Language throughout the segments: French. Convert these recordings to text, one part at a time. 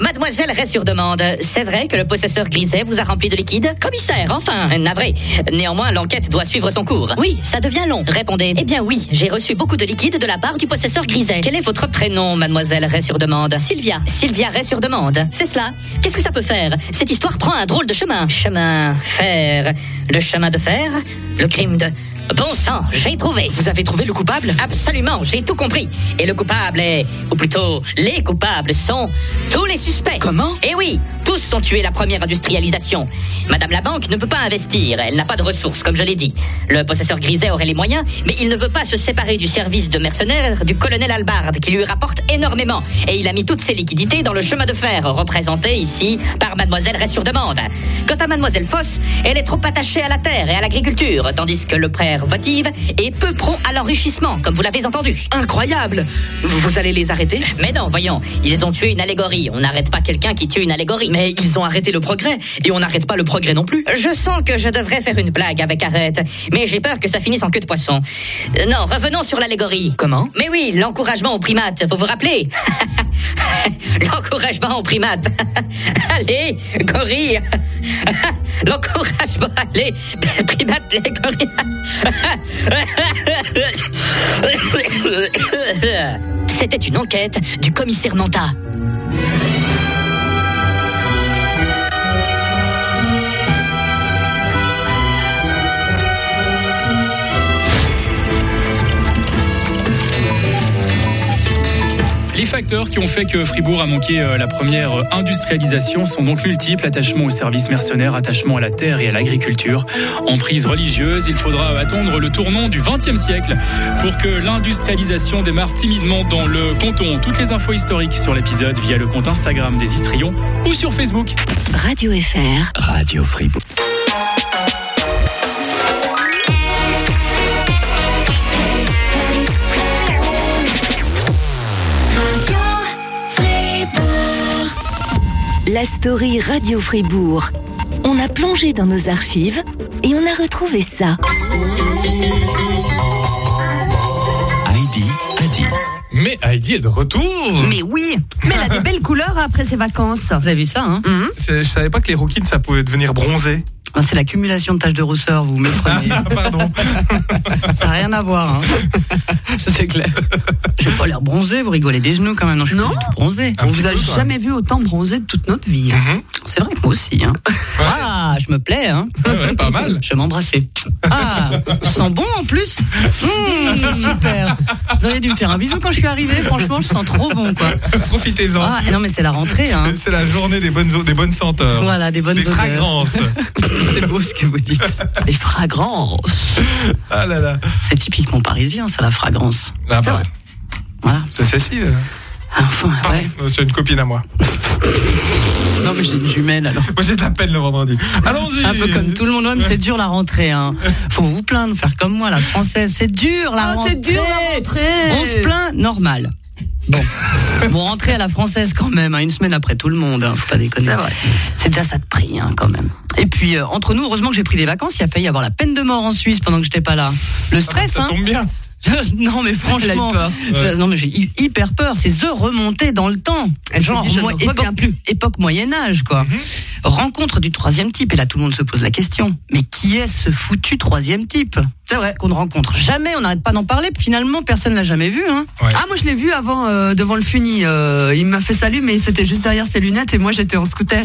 Mademoiselle reste sur demande. C'est vrai que le possesseur Griset vous a rempli de liquide? Commissaire, enfin. Navré. Néanmoins, l'enquête doit suivre son cours. Oui, ça devient long. Répondez. Eh bien oui, j'ai reçu beaucoup de liquide de la part du possesseur Griset. Quel est votre prénom, mademoiselle reste sur demande? Sylvia. Sylvia reste sur demande. C'est cela. Qu'est-ce que ça peut faire? Cette histoire prend un drôle de chemin. Chemin, fer. Le chemin de fer? Le crime de... Bon sang, j'ai trouvé. Vous avez trouvé le coupable? Absolument, j'ai tout compris. Et le coupable est... Ou plutôt, les coupables sont... tous les suspects. Comment? Eh oui, tous sont tués la première industrialisation. Madame la banque ne peut pas investir, elle n'a pas de ressources, comme je l'ai dit. Le possesseur Griset aurait les moyens, mais il ne veut pas se séparer du service de mercenaires du colonel Albard, qui lui rapporte énormément. Et il a mis toutes ses liquidités dans le chemin de fer, représenté ici par mademoiselle reste sur demande. Quant à mademoiselle Foss, elle est trop attachée à la terre et à l'agriculture, tandis que le prêtre votive et peu pro à l'enrichissement, comme vous l'avez entendu. Incroyable! Vous allez les arrêter? Mais non, voyons, ils ont tué une allégorie. On n'arrête pas quelqu'un qui tue une allégorie. Mais ils ont arrêté le progrès, et on n'arrête pas le progrès non plus. Je sens que je devrais faire une blague avec arrête, mais j'ai peur que ça finisse en queue de poisson. Non, revenons sur l'allégorie. Comment? Mais oui, l'encouragement aux primates, vous vous rappelez? L'encouragement aux primates. Allez, gorille. L'encouragement, allez, primates, les gorilles. C'était une enquête du commissaire Manta. Les facteurs qui ont fait que Fribourg a manqué la première industrialisation sont donc multiples. Attachement aux services mercenaires, attachement à la terre et à l'agriculture, emprise religieuse. Il faudra attendre le tournant du XXe siècle pour que l'industrialisation démarre timidement dans le canton. Toutes les infos historiques sur l'épisode via le compte Instagram des Histrions ou sur Facebook. Radio FR. Radio Fribourg. La story Radio Fribourg. On a plongé dans nos archives et on a retrouvé ça. Heidi a dit. Mais Heidi est de retour. Mais oui, mais elle a des belles couleurs après ses vacances. Vous avez vu ça, hein? Je savais pas que les rouquines, ça pouvait devenir bronzé. C'est l'accumulation de taches de rousseur, vous méprenez. Pardon. Ça n'a rien à voir, hein. C'est clair. J'ai pas l'air bronzé, vous rigolez des genoux quand même. Non, je suis pas du tout bronzé. On vous a jamais vu autant bronzé de toute notre vie. C'est vrai que moi aussi, hein. Ouais. Ah, je me plais, hein. Ouais, pas mal. Je vais m'embrasser. Ah, je sens bon en plus. Super. Vous auriez dû me faire un bisou quand je suis arrivée. Franchement, je sens trop bon, quoi. Profitez-en. Ah, non, mais c'est la rentrée, hein. C'est la journée des bonnes senteurs. Voilà, des bonnes odeurs. fragrances. C'est beau ce que vous dites. Les fragrances. Ah là là. C'est typiquement parisien, ça, la fragrance. Ah bah, Voilà. c'est Cécile. Enfin, ouais. C'est une copine à moi. Non, mais j'ai une jumelle, alors. Moi, j'ai de la peine le vendredi. Allons-y. Un peu comme tout le monde, mais c'est dur la rentrée, hein. Faut vous plaindre, faire comme moi, la française. C'est dur la rentrée. C'est dur la rentrée. On se plaint, normal. Bon, rentrer à la française quand même, hein, une semaine après tout le monde, hein, faut pas déconner. C'est vrai. C'est déjà ça de prix, hein, quand même. Et puis, entre nous, heureusement que j'ai pris des vacances, il a failli y avoir la peine de mort en Suisse pendant que j'étais pas là. Le stress, Ça tombe bien. Non mais franchement, non mais j'ai hyper peur. C'est The remonter dans le temps. Genre époque Moyen Âge quoi. Rencontre du troisième type et là tout le monde se pose la question. Mais qui est ce foutu troisième type? C'est vrai qu'on ne rencontre jamais. On n'arrête pas d'en parler. Finalement personne l'a jamais vu. Hein. Ouais. Ah moi je l'ai vu avant devant le Funi. Il m'a fait salut mais c'était juste derrière ses lunettes et moi j'étais en scooter.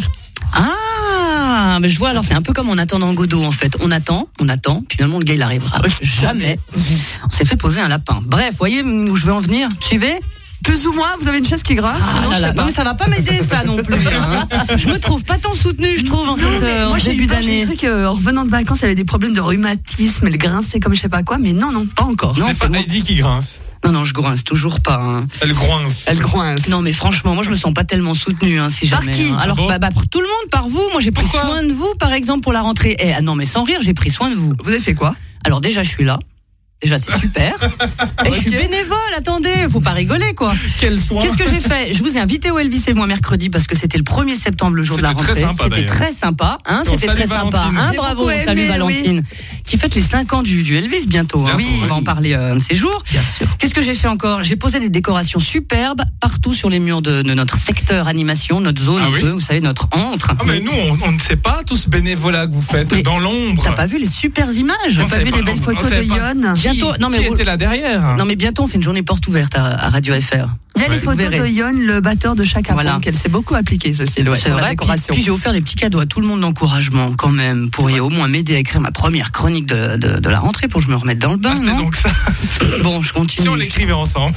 Ah, mais je vois, alors c'est un peu comme en attendant Godot en fait. On attend, finalement le gars il arrivera jamais. On s'est fait poser un lapin. Bref, voyez où je veux en venir? Suivez? Plus ou moins, vous avez une chaise qui grince, sinon je sais pas. Non mais ça va pas m'aider ça non plus. Hein. Je me trouve pas tant soutenue, je trouve, en début d'année. J'ai cru qu'en revenant de vacances, elle avait des problèmes de rhumatisme, elle grinçait comme je sais pas quoi, mais non, pas encore. Non, c'est pas Heidi qui grince. Non, je grince toujours pas. Hein. Elle grince. Non, mais franchement, moi je me sens pas tellement soutenue, hein, si jamais. Par qui? Hein. Alors, pour tout le monde, par vous. Moi j'ai pris Pourquoi soin de vous, par exemple, pour la rentrée. Non, mais sans rire, j'ai pris soin de vous. Vous avez fait quoi? Alors déjà, je suis là. Déjà, c'est super. Et je suis bénévole, attendez, faut pas rigoler, quoi. Quel soin. Qu'est-ce que j'ai fait? Je vous ai invité au Elvis et moi mercredi parce que c'était le 1er septembre, le jour de la rentrée. C'était très sympa, hein, c'était très sympa. Hein, bravo, salut Valentine. Qui fête les 5 ans du Elvis bientôt. Hein. Oui, on va en parler un de ces jours. Bien sûr. Qu'est-ce que j'ai fait encore? J'ai posé des décorations superbes partout sur les murs de notre secteur animation, notre zone, vous savez, notre antre. Ah, mais nous, on ne sait pas tout ce bénévolat que vous faites dans l'ombre. T'as pas vu les super images? T'as pas vu les belles photos de Yon? Bientôt, qui était là derrière? Non, mais bientôt, on fait une journée porte ouverte à Radio FR. Il y a les photos de Yon, le batteur de Chaka Ponk. Elle s'est beaucoup appliquée, Cécile. C'est vrai. Puis j'ai offert des petits cadeaux à tout le monde d'encouragement, quand même, pour au moins m'aider à écrire ma première chronique de la rentrée, pour que je me remette dans le bain. C'était donc ça. Bon, je continue. Si on l'écrivait ensemble.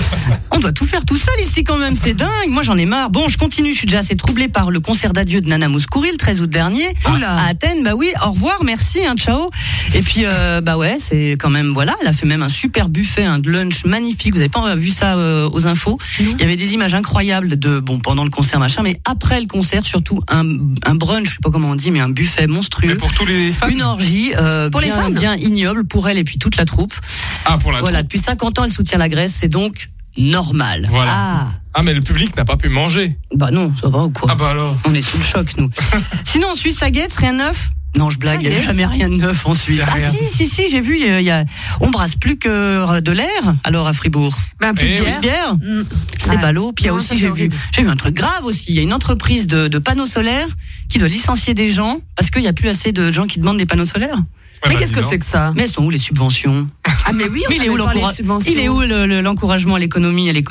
On doit tout faire tout seul ici, quand même. C'est dingue. Moi, j'en ai marre. Bon, je continue. Je suis déjà assez troublée par le concert d'adieu de Nana Mouskouri le 13 août dernier. À Athènes. Bah oui, au revoir, merci, hein, ciao. Et puis, bah ouais, c'est quand même, voilà. Elle a fait même un super buffet, un lunch magnifique. Vous avez pas vu ça aux infos? Il y avait des images incroyables pendant le concert machin, mais après le concert surtout un brunch, je sais pas comment on dit, mais un buffet monstrueux. Mais pour tous les fans. Une orgie pour les fans, bien ignoble pour elle et puis toute la troupe. Ah, pour la troupe. Voilà, depuis 50 ans elle soutient la Grèce, c'est donc normal. Voilà. Ah, mais le public n'a pas pu manger. Bah non, ça va ou quoi? Ah bah alors. On est sous le choc nous. Sinon en Suisse à Guetz, rien de neuf? Non, je blague, il n'y a jamais rien de neuf en Suisse. Ah si, j'ai vu, on brasse plus que de l'air, alors à Fribourg. Ben, plus de bière. C'est ballot. Puis il y a aussi, j'ai vu un truc grave aussi. Il y a une entreprise de panneaux solaires qui doit licencier des gens parce qu'il n'y a plus assez de gens qui demandent des panneaux solaires. Mais qu'est-ce que c'est que ça? Mais elles sont où les subventions? Ah mais oui, il est où l'encouragement à l'économie, à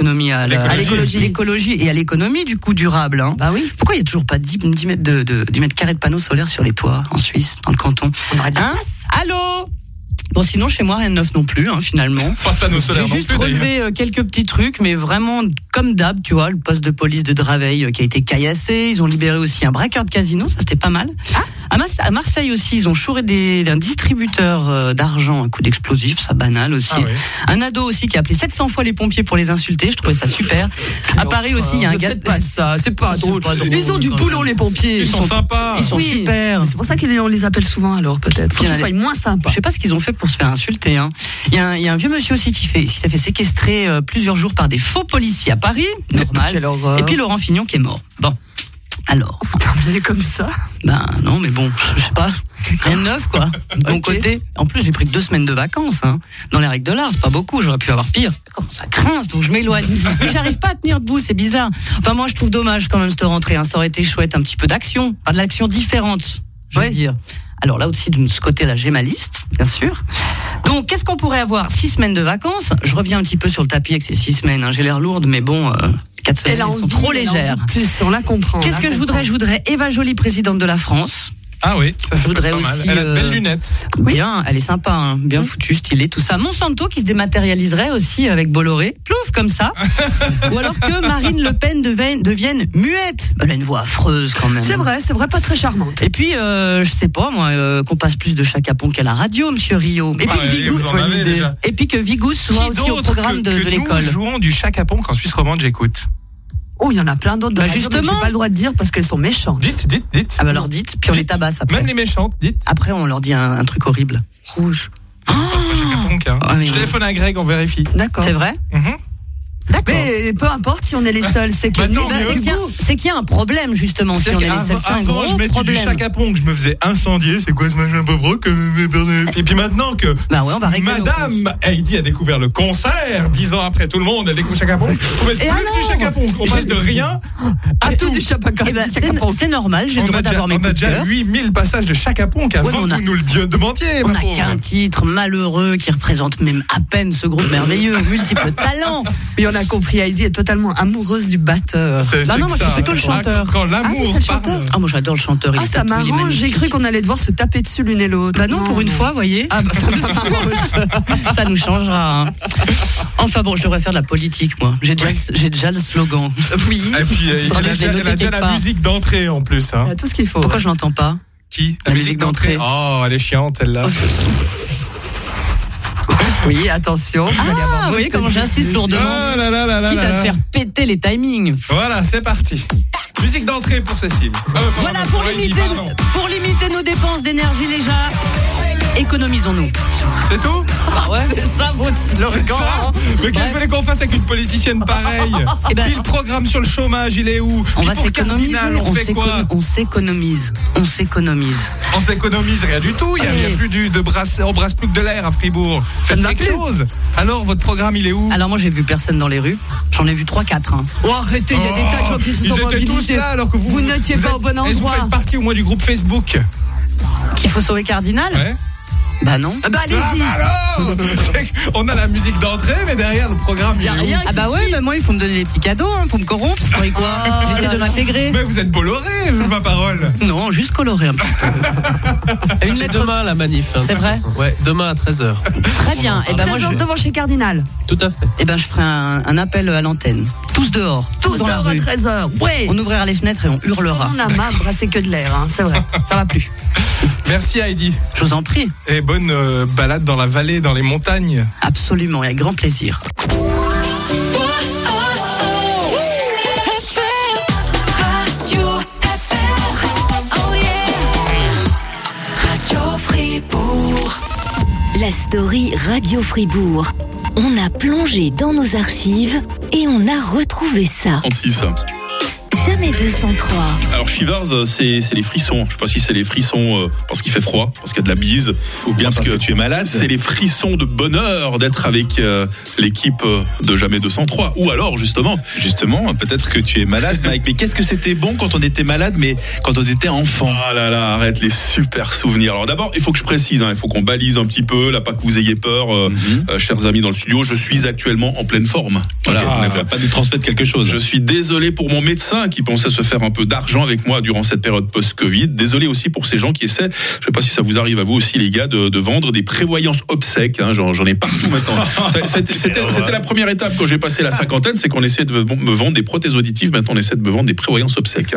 l'écologie et à l'économie du coup durable, hein? Bah oui. Pourquoi il y a toujours pas 10 mètres carrés de panneaux solaires sur les toits en Suisse, dans le canton? Hein? Allô? Bon, sinon, chez moi, rien de neuf non plus, hein, finalement. Pas de panneaux solaires non plus. J'ai juste relevé quelques petits trucs, mais vraiment, comme d'hab, tu vois, le poste de police de Draveil qui a été caillassé. Ils ont libéré aussi un braqueur de casino, ça c'était pas mal. À Marseille aussi, ils ont chouré un distributeur d'argent à coup d'explosifs, ça banal aussi. Un ado aussi qui a appelé 700 fois les pompiers pour les insulter, je trouvais ça super. À Paris aussi, il y a un gars... Faites pas ça, c'est pas drôle. Ils ont du boulot, les pompiers. Ils sont sympas. Ils sont super. C'est pour ça qu'on les appelle souvent alors, peut-être. Faut qu'ils soient moins sympas. Je sais pas ce qu'ils ont fait pour se faire insulter, hein. Il y a un vieux monsieur aussi qui s'est fait séquestrer plusieurs jours par des faux policiers à Paris, normal. Et puis Laurent Fignon qui est mort. Bon. Alors. Vous terminez comme ça? Ben non, mais bon, je sais pas. Rien de neuf, quoi. De mon côté. En plus, j'ai pris que 2 semaines de vacances, hein. Dans les règles de l'art, c'est pas beaucoup. J'aurais pu avoir pire. Comment ça grince, donc je m'éloigne. Mais j'arrive pas à tenir debout, c'est bizarre. Enfin, moi, je trouve dommage quand même cette rentrée, hein. Ça aurait été chouette, un petit peu d'action. Enfin, de l'action différente, je veux dire. Alors là aussi, de ce côté-là, j'ai ma liste, bien sûr. Donc, qu'est-ce qu'on pourrait avoir? 6 semaines de vacances. Je reviens un petit peu sur le tapis avec ces 6 semaines, hein. J'ai l'air lourde, mais bon, 4 semaines, elles sont trop légères. Plus, on la comprend. Qu'est-ce que je voudrais? Je voudrais Eva Joly, présidente de la France. Ah oui, ça je voudrais aussi. Elle a de belles lunettes. Bien, elle est sympa, hein, bien foutue, stylée, tout ça. Monsanto qui se dématérialiserait aussi avec Bolloré, plouf comme ça. Ou alors que Marine Le Pen devienne muette. Elle a une voix affreuse quand même. C'est vrai, pas très charmante. Et puis, je sais pas moi, qu'on passe plus de Chaka Ponk à la radio, Monsieur Rio. Et puis que Vigous soit aussi au programme de l'école. Nous jouons du Chaka Ponk en Suisse romande, j'écoute. Oh, il y en a plein d'autres. Bah justement. J'ai pas le droit de dire parce qu'elles sont méchantes. Dites. Ah bah alors dites, puis on les tabasse après. Même les méchantes, dites. Après, on leur dit un truc horrible. Rouge. C'est pas Chaka Ponk, hein. Je téléphone à Greg, on vérifie. D'accord. C'est vrai? D'accord. Mais peu importe si on est les seuls, c'est que c'est qu'il y a un problème justement si on est les seuls. C'est un gros je mettais problème. du Chaka Ponk, je me faisais incendier. C'est quoi ce machin peu broc? Et puis maintenant que Madame Heidi a découvert le concert, 10 ans après tout le monde, elle découvre Chaka Ponk. On met plus du Chaka Ponk. On passe de rien à tout. Du Chaka Ponk. C'est normal, j'ai le droit d'avoir mes coups de cœur. On a déjà 8000 passages de Chaka Ponk avant que vous nous le demandiez. On n'a qu'un titre malheureux qui représente même à peine ce groupe merveilleux, multiples talents. Mais on a compris, Heidi est totalement amoureuse du batteur. Non, moi je suis plutôt le chanteur. Quand l'amour parle. Ah, moi j'adore le chanteur. Ça m'arrange, j'ai cru qu'on allait devoir se taper dessus l'une et l'autre. Bah non, pour une fois, voyez. Ah bah ça nous changera. Hein. Enfin bon, je devrais faire de la politique, moi. J'ai déjà le slogan. Oui. Et puis elle a déjà la musique d'entrée en plus. Hein. Il y a tout ce qu'il faut. Pourquoi je l'entends pas? Qui? La musique d'entrée. Oh, elle est chiante celle-là. Oui, attention. Vous voyez comment j'insiste lourdement. Quitte à te faire péter les timings. Voilà, c'est parti. Musique d'entrée pour Cécile. Voilà, pour limiter nos dépenses d'énergie déjà. économisons-nous. C'est tout? C'est ça votre slogan. Mais qu'est-ce que vous voulez qu'on fasse avec une politicienne pareille? Puis le programme sur le chômage, il est où? On va s'économiser. On fait quoi? On s'économise. On s'économise rien du tout. Il n'y a plus on brasse plus que de l'air à Fribourg. Faites quelque chose. Alors, votre programme, il est où? Alors, moi, j'ai vu personne dans les rues. J'en ai vu 3-4. Hein. Oh, arrêtez, il y a des tas de gens qui se sont mobilisés. Ils étaient tous là, alors que vous n'étiez pas au bon endroit. Est-ce que vous faites partie au moins du groupe Facebook? Qu'il faut sauver Cardinal? Ouais. Bah non. Bah allez-y. Alors on a la musique d'entrée, mais derrière le programme, il y a rien. Ah bah ouais, mais moi il faut me donner des petits cadeaux, faut me corrompre. Vous croyez quoi? J'essaie de m'intégrer. Mais vous êtes Bolloré, ma parole. Non, juste coloré un petit peu. C'est demain la manif. C'est vrai? Ouais, demain à 13h. Très bien. Et ben moi devant chez Cardinal. Tout à fait. Et ben je ferai un appel à l'antenne. Tous dehors. Tous dehors à 13h. Ouais. On ouvrira les fenêtres et on hurlera. On a marre de brasser que de l'air, hein, c'est vrai. Ça va plus. Merci Heidi. Je vous en prie. Et bonne balade dans la vallée, dans les montagnes. Absolument, et avec grand plaisir. La story Radio Fribourg. On a plongé dans nos archives et on a retrouvé ça. 36. Jamais 203. Alors Shivers, c'est les frissons. Je sais pas si c'est les frissons parce qu'il fait froid, parce qu'il y a de la bise, ou bien parce que tu es malade. C'est les frissons de bonheur d'être avec l'équipe de Jamais 203. Ou alors justement, peut-être que tu es malade, Mike. Mais qu'est-ce que c'était bon quand on était malade, mais quand on était enfant. Ah là là, arrête les super souvenirs. Alors d'abord, il faut que je précise, il faut qu'on balise un petit peu, là, pas que vous ayez peur, chers amis dans le studio. Je suis actuellement en pleine forme. Voilà, on ne va pas nous transmettre quelque chose. Je suis désolé pour mon médecin qui pensait se faire un peu d'argent avec moi durant cette période post-Covid. Désolé aussi pour ces gens qui essaient, je sais pas si ça vous arrive à vous aussi les gars, de vendre des prévoyances obsèques. J'en ai partout maintenant. C'était la première étape quand j'ai passé la cinquantaine, c'est qu'on essayait de me vendre des prothèses auditives. Maintenant on essaie de me vendre des prévoyances obsèques.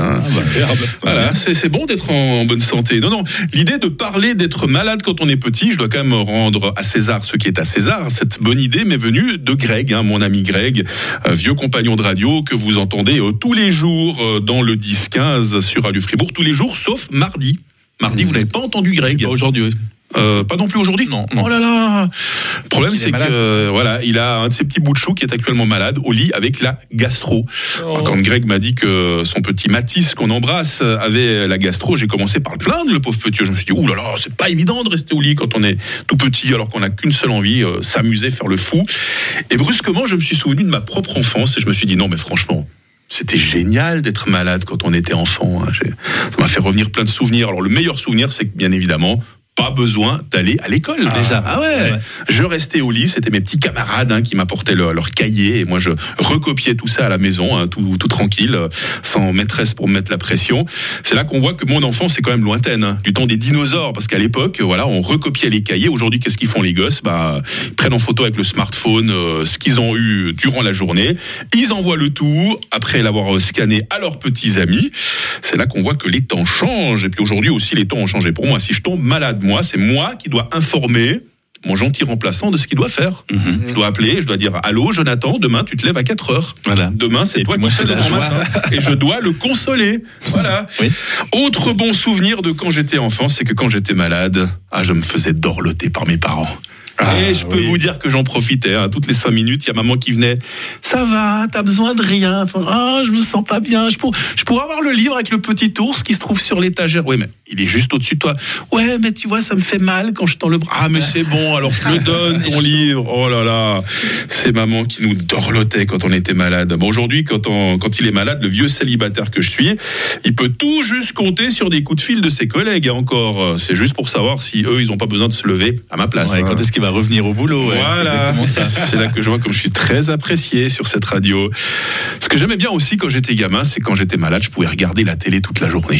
Voilà, c'est bon d'être en bonne santé. Non, l'idée de parler d'être malade quand on est petit, je dois quand même rendre à César ce qui est à César. Cette bonne idée m'est venue de Greg, mon ami Greg, vieux compagnon de radio que vous entendez tous les jours dans le 10-15 sur Radio Fribourg, tous les jours sauf mardi. Mardi, vous n'avez pas entendu Greg. Pas aujourd'hui. Pas non plus aujourd'hui, non. Oh là là. Le problème, c'est que il a un de ses petits bouts de chou qui est actuellement malade au lit avec la gastro. Alors, quand Greg m'a dit que son petit Mathis qu'on embrasse avait la gastro, j'ai commencé par le plaindre, le pauvre petit. Je me suis dit, ouh là là, c'est pas évident de rester au lit quand on est tout petit, alors qu'on n'a qu'une seule envie, s'amuser, faire le fou. Et brusquement, je me suis souvenu de ma propre enfance et je me suis dit, non mais franchement, c'était génial d'être malade quand on était enfant. Ça m'a fait revenir plein de souvenirs. Alors le meilleur souvenir, c'est que bien évidemment, pas besoin d'aller à l'école déjà. Ah ouais. Je restais au lit, c'était mes petits camarades qui m'apportaient leur cahier et moi je recopiais tout ça à la maison, tout tranquille, sans maîtresse pour me mettre la pression. C'est là qu'on voit que mon enfance est quand même lointaine, du temps des dinosaures, parce qu'à l'époque, on recopiait les cahiers. Aujourd'hui, qu'est-ce qu'ils font les gosses? Ils prennent en photo avec le smartphone ce qu'ils ont eu durant la journée. Ils envoient le tout après l'avoir scanné à leurs petits amis. C'est là qu'on voit que les temps changent. Et puis aujourd'hui aussi, les temps ont changé pour moi. Si je tombe malade, c'est moi qui dois informer mon gentil remplaçant de ce qu'il doit faire. Je dois appeler, je dois dire « Allô, Jonathan, demain, tu te lèves à 4h. Voilà. Demain, c'est toi qui fais demain matin. » Et je dois le consoler. Voilà. Oui. Autre bon souvenir de quand j'étais enfant, c'est que quand j'étais malade, je me faisais dorloter par mes parents. Et je peux vous dire que j'en profitais. Toutes les 5 minutes, il y a maman qui venait. Ça va, t'as besoin de rien. Je me sens pas bien. Je pourrais avoir le livre avec le petit ours qui se trouve sur l'étagère. Oui, mais il est juste au-dessus de toi. Ouais, mais tu vois, ça me fait mal quand je tends le bras. Ah, mais c'est bon, alors je le donne, ton livre. Oh là là. C'est maman qui nous dorlotait quand on était malade. Bon, aujourd'hui, quand il est malade, le vieux célibataire que je suis, il peut tout juste compter sur des coups de fil de ses collègues. Encore, c'est juste pour savoir si eux, ils ont pas besoin de se lever à ma place. Quand est-ce qu'il va revenir au boulot? Voilà, c'est là que je vois comme je suis très apprécié sur cette radio. Ce que j'aimais bien aussi quand j'étais gamin, c'est quand j'étais malade, je pouvais regarder la télé toute la journée.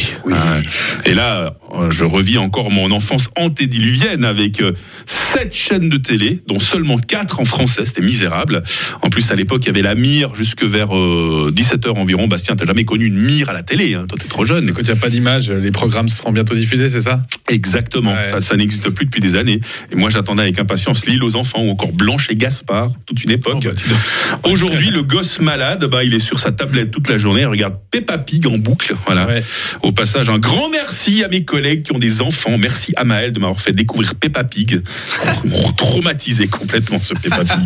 Et là, je revis encore mon enfance antédiluvienne avec 7 chaînes de télé, dont seulement 4 en français, c'était misérable. En plus, à l'époque, il y avait la Mire jusque vers 17h environ. Bastien, t'as jamais connu une Mire à la télé, toi t'es trop jeune. C'est quand il n'y a pas d'image, les programmes seront bientôt diffusés, c'est ça? Exactement, ça n'existe plus depuis des années. Et moi, j'attendais avec impatience L'île aux enfants ou encore Blanche et Gaspard, toute une époque. Aujourd'hui, le gosse malade, il est sur sa tablette toute la journée, il regarde Peppa Pig en boucle. Voilà. Au passage, un grand merci à mes collègues collègues qui ont des enfants. Merci à Maël de m'avoir fait découvrir Peppa Pig. Traumatisé complètement ce Peppa Pig.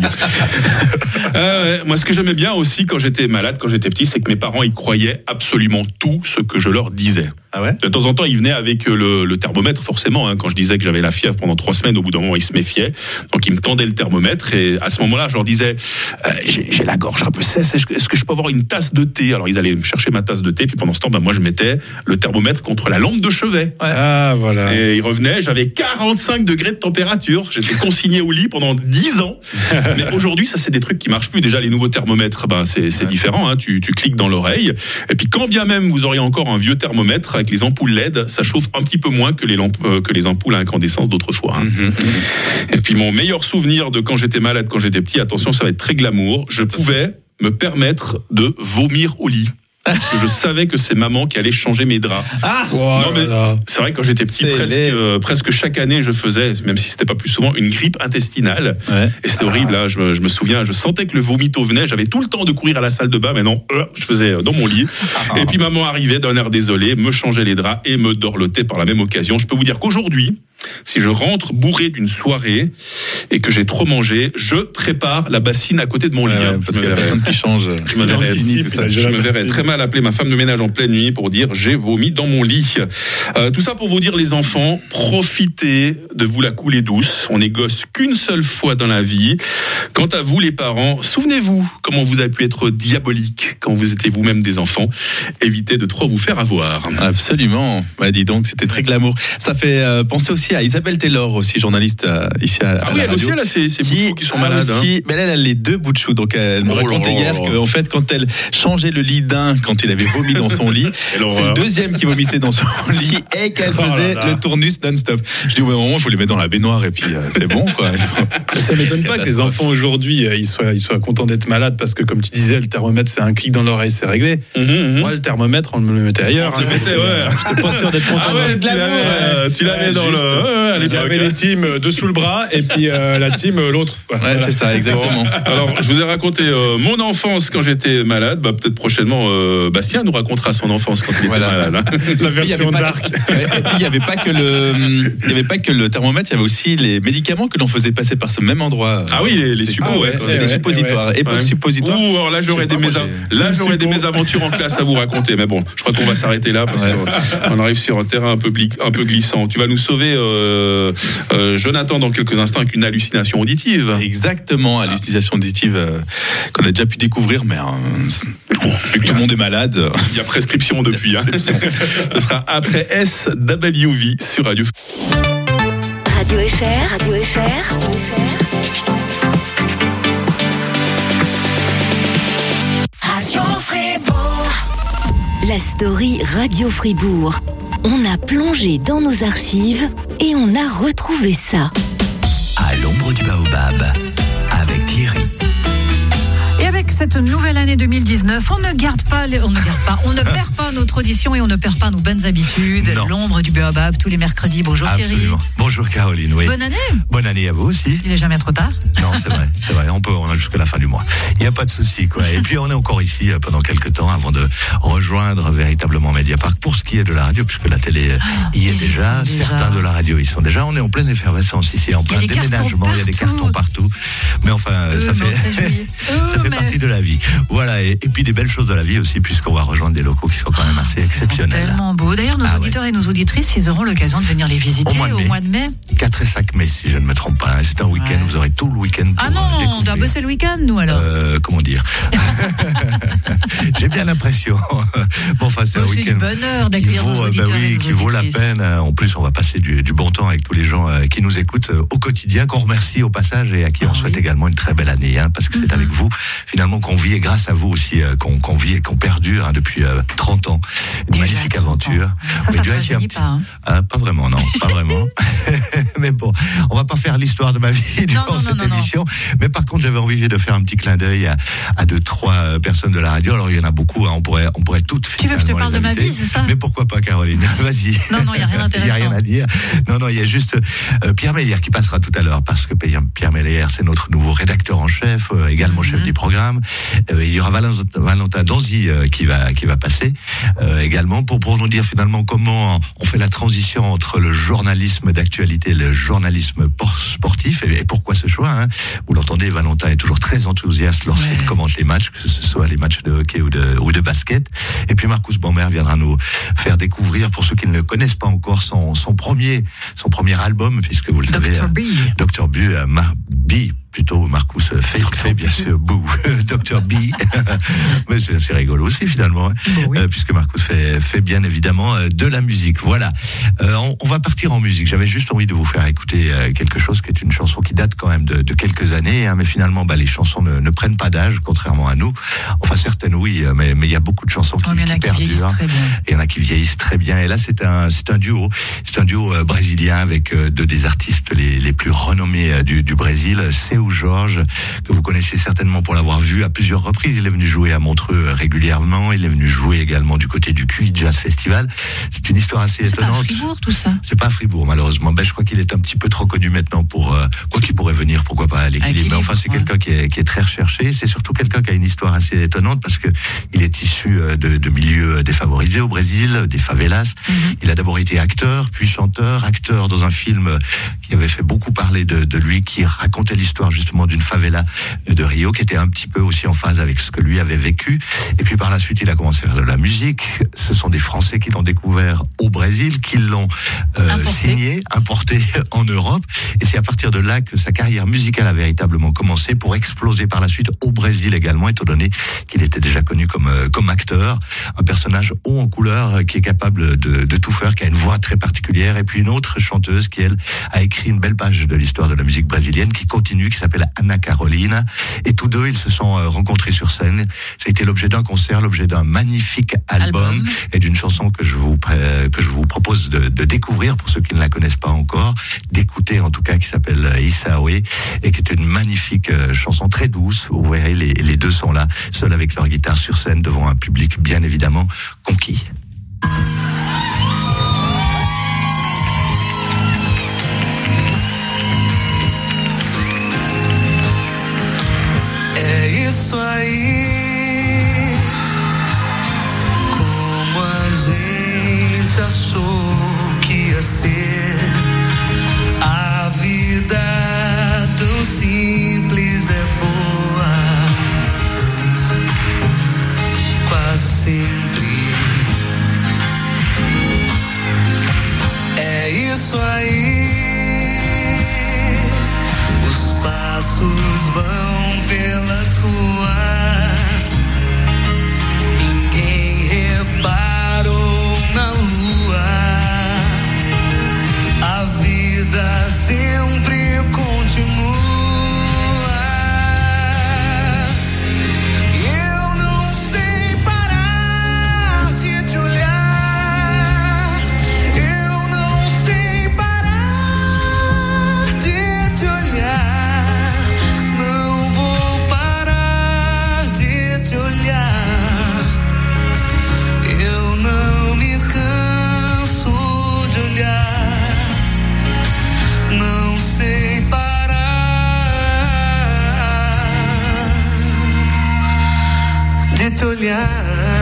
Moi, ce que j'aimais bien aussi quand j'étais malade, quand j'étais petit, c'est que mes parents, ils croyaient absolument tout ce que je leur disais. Ah ouais? De temps en temps, ils venaient avec le thermomètre, forcément. Quand je disais que j'avais la fièvre pendant 3 semaines, au bout d'un moment, ils se méfiaient. Donc, ils me tendaient le thermomètre. Et à ce moment-là, je leur disais, j'ai la gorge un peu sèche. Est-ce que je peux avoir une tasse de thé? Alors, ils allaient me chercher ma tasse de thé. Puis pendant ce temps, moi, je mettais le thermomètre contre la lampe de chevet. Ouais. Ah, voilà. Et ils revenaient, j'avais 45 degrés de température. J'étais consigné au lit pendant 10 ans. Mais aujourd'hui, ça, c'est des trucs qui marchent plus. Déjà, les nouveaux thermomètres, c'est différent. Tu cliques dans l'oreille. Et puis, quand bien même vous auriez encore un vieux thermomètre avec les ampoules LED, ça chauffe un petit peu moins que les ampoules à incandescence d'autrefois. Et puis, mon meilleur souvenir de quand j'étais malade, quand j'étais petit, attention, ça va être très glamour, je pouvais me permettre de vomir au lit. Parce que je savais que c'est maman qui allait changer mes draps. Non, mais c'est vrai que quand j'étais petit, presque chaque année, je faisais, même si c'était pas plus souvent, une grippe intestinale. Ouais. Et c'était horrible. Hein. Je me souviens, je sentais que le vomito venait. J'avais tout le temps de courir à la salle de bain, mais non, je faisais dans mon lit. Et puis maman arrivait d'un air désolé, me changeait les draps et me dorlotait par la même occasion. Je peux vous dire qu'aujourd'hui, si je rentre bourré d'une soirée et que j'ai trop mangé, je prépare la bassine à côté de mon lit. Parce que la personne qui change. Je me verrais très mal appeler ma femme de ménage en pleine nuit pour dire j'ai vomi dans mon lit. Tout ça pour vous dire, les enfants, profitez de vous la couler douce. On n'est gosse qu'une seule fois dans la vie. Quant à vous, les parents, souvenez-vous comment vous avez pu être diabolique quand vous étiez vous-même des enfants. Évitez de trop vous faire avoir. Absolument. Bah, dis donc, c'était très glamour. Ça fait penser aussi à Isabelle Taylor, aussi journaliste ici à oui, la elle radio. aussi, elle a ses bouts de chou qui sont malades. Aussi, mais elle a les 2 bouts de chou. Donc elle me racontait hier qu'en fait, quand elle changeait le lit d'un, quand il avait vomi dans son lit, c'est le deuxième qui vomissait dans son lit et qu'elle faisait le tournus non-stop. Je dis au moment, il faut les mettre dans la baignoire et puis c'est bon, quoi. Ça m'étonne pas que les enfants aujourd'hui ils soient contents d'être malades, parce que comme tu disais, le thermomètre, c'est un clic dans l'oreille, c'est réglé. Moi, le thermomètre, on me le mettait ailleurs. On le mettait, J'étais pas sûr d'être content. De l'amour. Tu l'avais dans le. Il y avait les teams dessous le bras et puis la team l'autre. Ouais, c'est ça, exactement. Alors, je vous ai raconté mon enfance quand j'étais malade. Prochaine prochainement, Bastien nous racontera son enfance quand il était malade. La version dark. Et puis, il n'y avait pas que le thermomètre, il y avait aussi les médicaments que l'on faisait passer par ce même endroit. Ah oui, les suppos, les suppositoires. Époque suppositoire. Alors là, j'aurais des mésaventures en classe à vous raconter. Mais bon, je crois qu'on va s'arrêter là parce qu'on arrive sur un terrain un peu glissant. Tu vas nous sauver, Jonathan, dans quelques instants avec une hallucination auditive. Exactement, hallucination auditive qu'on a déjà pu découvrir, mais vu que tout le monde est malade, il y a prescription depuis. Ce sera après SWV sur Radio. Radio FR. Radio Fribourg. La story Radio Fribourg. On a plongé dans nos archives et on a retrouvé ça. À l'ombre du baobab, avec Thierry. Et avec cette nouvelle année 2019, on ne perd pas notre audition et on ne perd pas nos bonnes habitudes. Non. L'ombre du baobab tous les mercredis. Bonjour Thierry. Absolument. Bonjour Caroline, oui. Bonne année. Bonne année à vous aussi. Il n'est jamais trop tard. Non, c'est vrai. On a jusqu'à la fin du mois. Il n'y a pas de souci, quoi. Et puis on est encore ici pendant quelques temps avant de rejoindre véritablement Mediapart pour ce qui est de la radio, puisque la télé y est déjà. Certains de la radio y sont déjà. On est en pleine effervescence ici, en plein déménagement. Il y a des cartons partout. Mais enfin, ça fait partie de la vie. Voilà, et puis des belles choses de la vie aussi, puisqu'on va rejoindre des locaux qui sont quand même assez exceptionnels. Tellement beau. D'ailleurs, nos auditeurs et nos auditrices, ils auront l'occasion de venir les visiter au mois de mai. 4 et 5 mai, si je ne me trompe pas. C'est un week-end, vous aurez tout le week-end pour découvrir. On doit bosser le week-end, nous, alors. Comment dire J'ai bien l'impression. Bon, enfin, c'est un week-end. C'est du bonheur d'accueillir nos auditeurs et nos qui vaut la auditrices. peine. En plus, on va passer du bon temps avec tous les gens qui nous écoutent au quotidien, qu'on remercie au passage et à qui on souhaite également une très belle année, parce que c'est avec vous, finalement, qu'on vit, et grâce à vous aussi, qu'on vit et qu'on perdure depuis 30 ans. Une magnifique aventure. Ça te rajeunit pas, pas vraiment, non, pas vraiment. Mais bon, on va pas faire l'histoire de ma vie durant cette émission. Mais par contre, j'avais envie de faire un petit clin d'œil à 2-3 personnes de la radio. Alors, il y en a beaucoup, on pourrait toutes. Tu veux que je te parle de ma vie, c'est ça? Mais pourquoi pas, Caroline? Vas-y. Non, il n'y a rien d'intéressant. Il n'y a rien à dire. Non, il y a juste Pierre Meyer qui passera tout à l'heure, parce que Pierre Meyer, c'est notre nouveau rédacteur en chef, également chef du programme. Il y aura Valentin Donzi qui va passer également pour nous dire dire finalement comment on fait la transition entre le journalisme d'actualité et le journalisme sportif, et pourquoi ce choix, hein. Vous l'entendez, Valentin est toujours très enthousiaste lorsqu'il commente les matchs, que ce soit les matchs de hockey ou de basket. Et puis Marcus Bamberg viendra nous faire découvrir, pour ceux qui ne le connaissent pas encore, son premier album, puisque vous le savez, Dr. B, plutôt Marcus fait bien sûr Boo, Dr. B, mais c'est rigolo aussi finalement, hein, oui. Puisque Marcus fait bien évidemment de la musique. Voilà, on va partir en musique. J'avais juste envie de vous faire écouter quelque chose qui est une chanson qui date quand même de quelques années, hein, mais finalement les chansons ne prennent pas d'âge, contrairement à nous. Enfin certaines oui, mais il y a beaucoup de chansons qui perdurent. Il y en a qui vieillissent très bien. Et là c'est un duo brésilien avec deux des artistes les plus renommés du Brésil, Seu Jorge, que vous connaissez certainement pour l'avoir vu à plusieurs reprises. Il est venu jouer à Montreux régulièrement. Il est venu jouer également du côté du QI Jazz Festival. C'est une histoire assez étonnante. C'est pas à Fribourg, tout ça? C'est pas à Fribourg, malheureusement. Je crois qu'il est un petit peu trop connu maintenant pour quoi qu'il pourrait venir. Pourquoi pas à l'Équilibre. Mais enfin, c'est quelqu'un qui est très recherché. C'est surtout quelqu'un qui a une histoire assez étonnante parce que il est issu de milieux défavorisés au Brésil, des favelas. Il a d'abord été acteur, puis chanteur, acteur dans un film qui avait fait beaucoup parler de lui, qui racontait l'histoire justement d'une favela de Rio, qui était un petit peu aussi en phase avec ce que lui avait vécu. Et puis par la suite, il a commencé à faire de la musique. Ce sont des Français qui l'ont découvert au Brésil, qui l'ont importé en Europe. Et c'est à partir de là que sa carrière musicale a véritablement commencé, pour exploser par la suite au Brésil également, étant donné qu'il était déjà connu comme acteur. Un personnage haut en couleur, qui est capable de tout faire, qui a une voix très particulière. Et puis une autre chanteuse qui, elle, a écrit une belle page de l'histoire de la musique brésilienne, qui continue, qui s'appelle Ana Carolina. Et tous deux, ils se sont rencontrés sur scène. Ça a été l'objet d'un concert, l'objet d'un magnifique album et d'une chanson que je vous propose de découvrir, pour ceux qui ne la connaissent pas encore, d'écouter en tout cas, qui s'appelle Isaoe, et qui est une magnifique chanson très douce. Vous verrez, les deux sont là, seuls avec leur guitare sur scène, devant un public bien évidemment conquis. É isso aí, como a gente achou que ia ser. A vida tão simples é boa, quase sempre. É isso aí, os passos vão pelas ruas, ninguém reparou na lua. A vida sempre continua. Eu não sei parar de te olhar. Eu não sei parar de te olhar. Não vou parar de te olhar. Eu não me canso de olhar. Não sei parar de te olhar.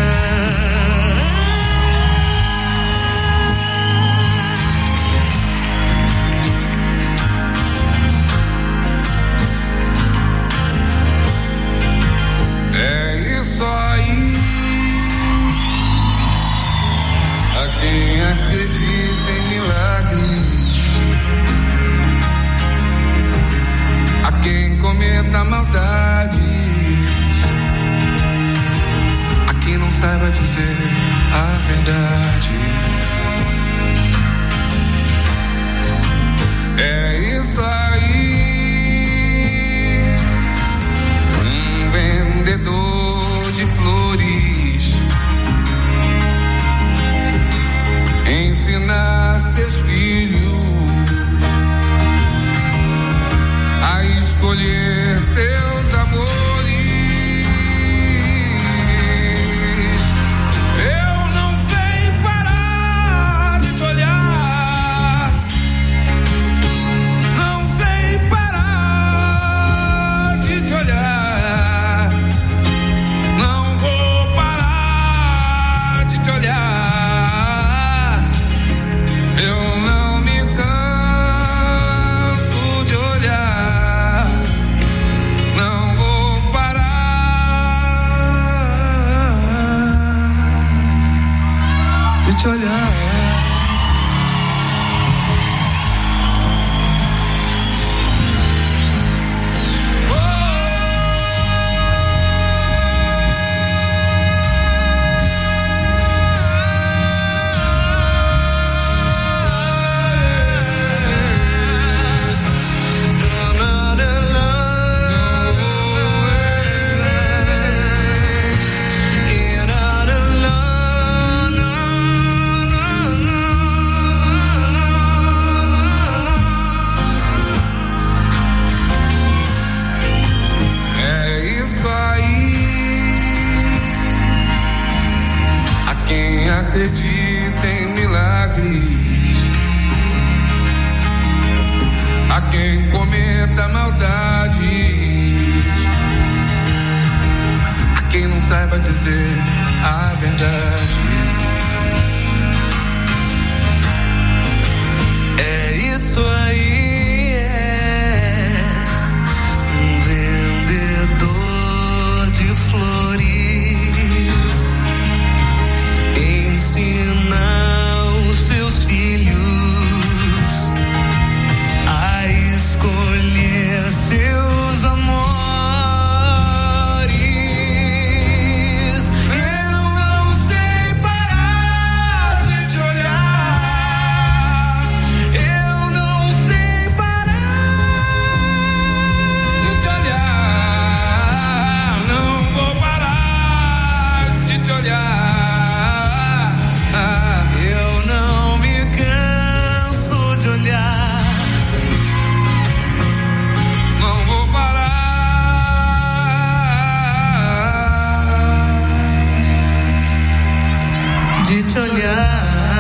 É isso aí, a quem acredita em milagres, a quem cometa maldades, a quem não saiba dizer a verdade. É isso aí, vendedor de flores ensinar seus filhos a escolher seus amores. Eu não sei de te olhar. Acredita em milagres, a quem cometa maldades, a quem não saiba dizer a verdade. É isso aí, é um vendedor de flores. Ensina os seus filhos a escolher seus amores. Eu não sei parar de te olhar. Eu não sei parar de te olhar. Não vou parar de te olhar. Olhar, não vou parar de te olhar.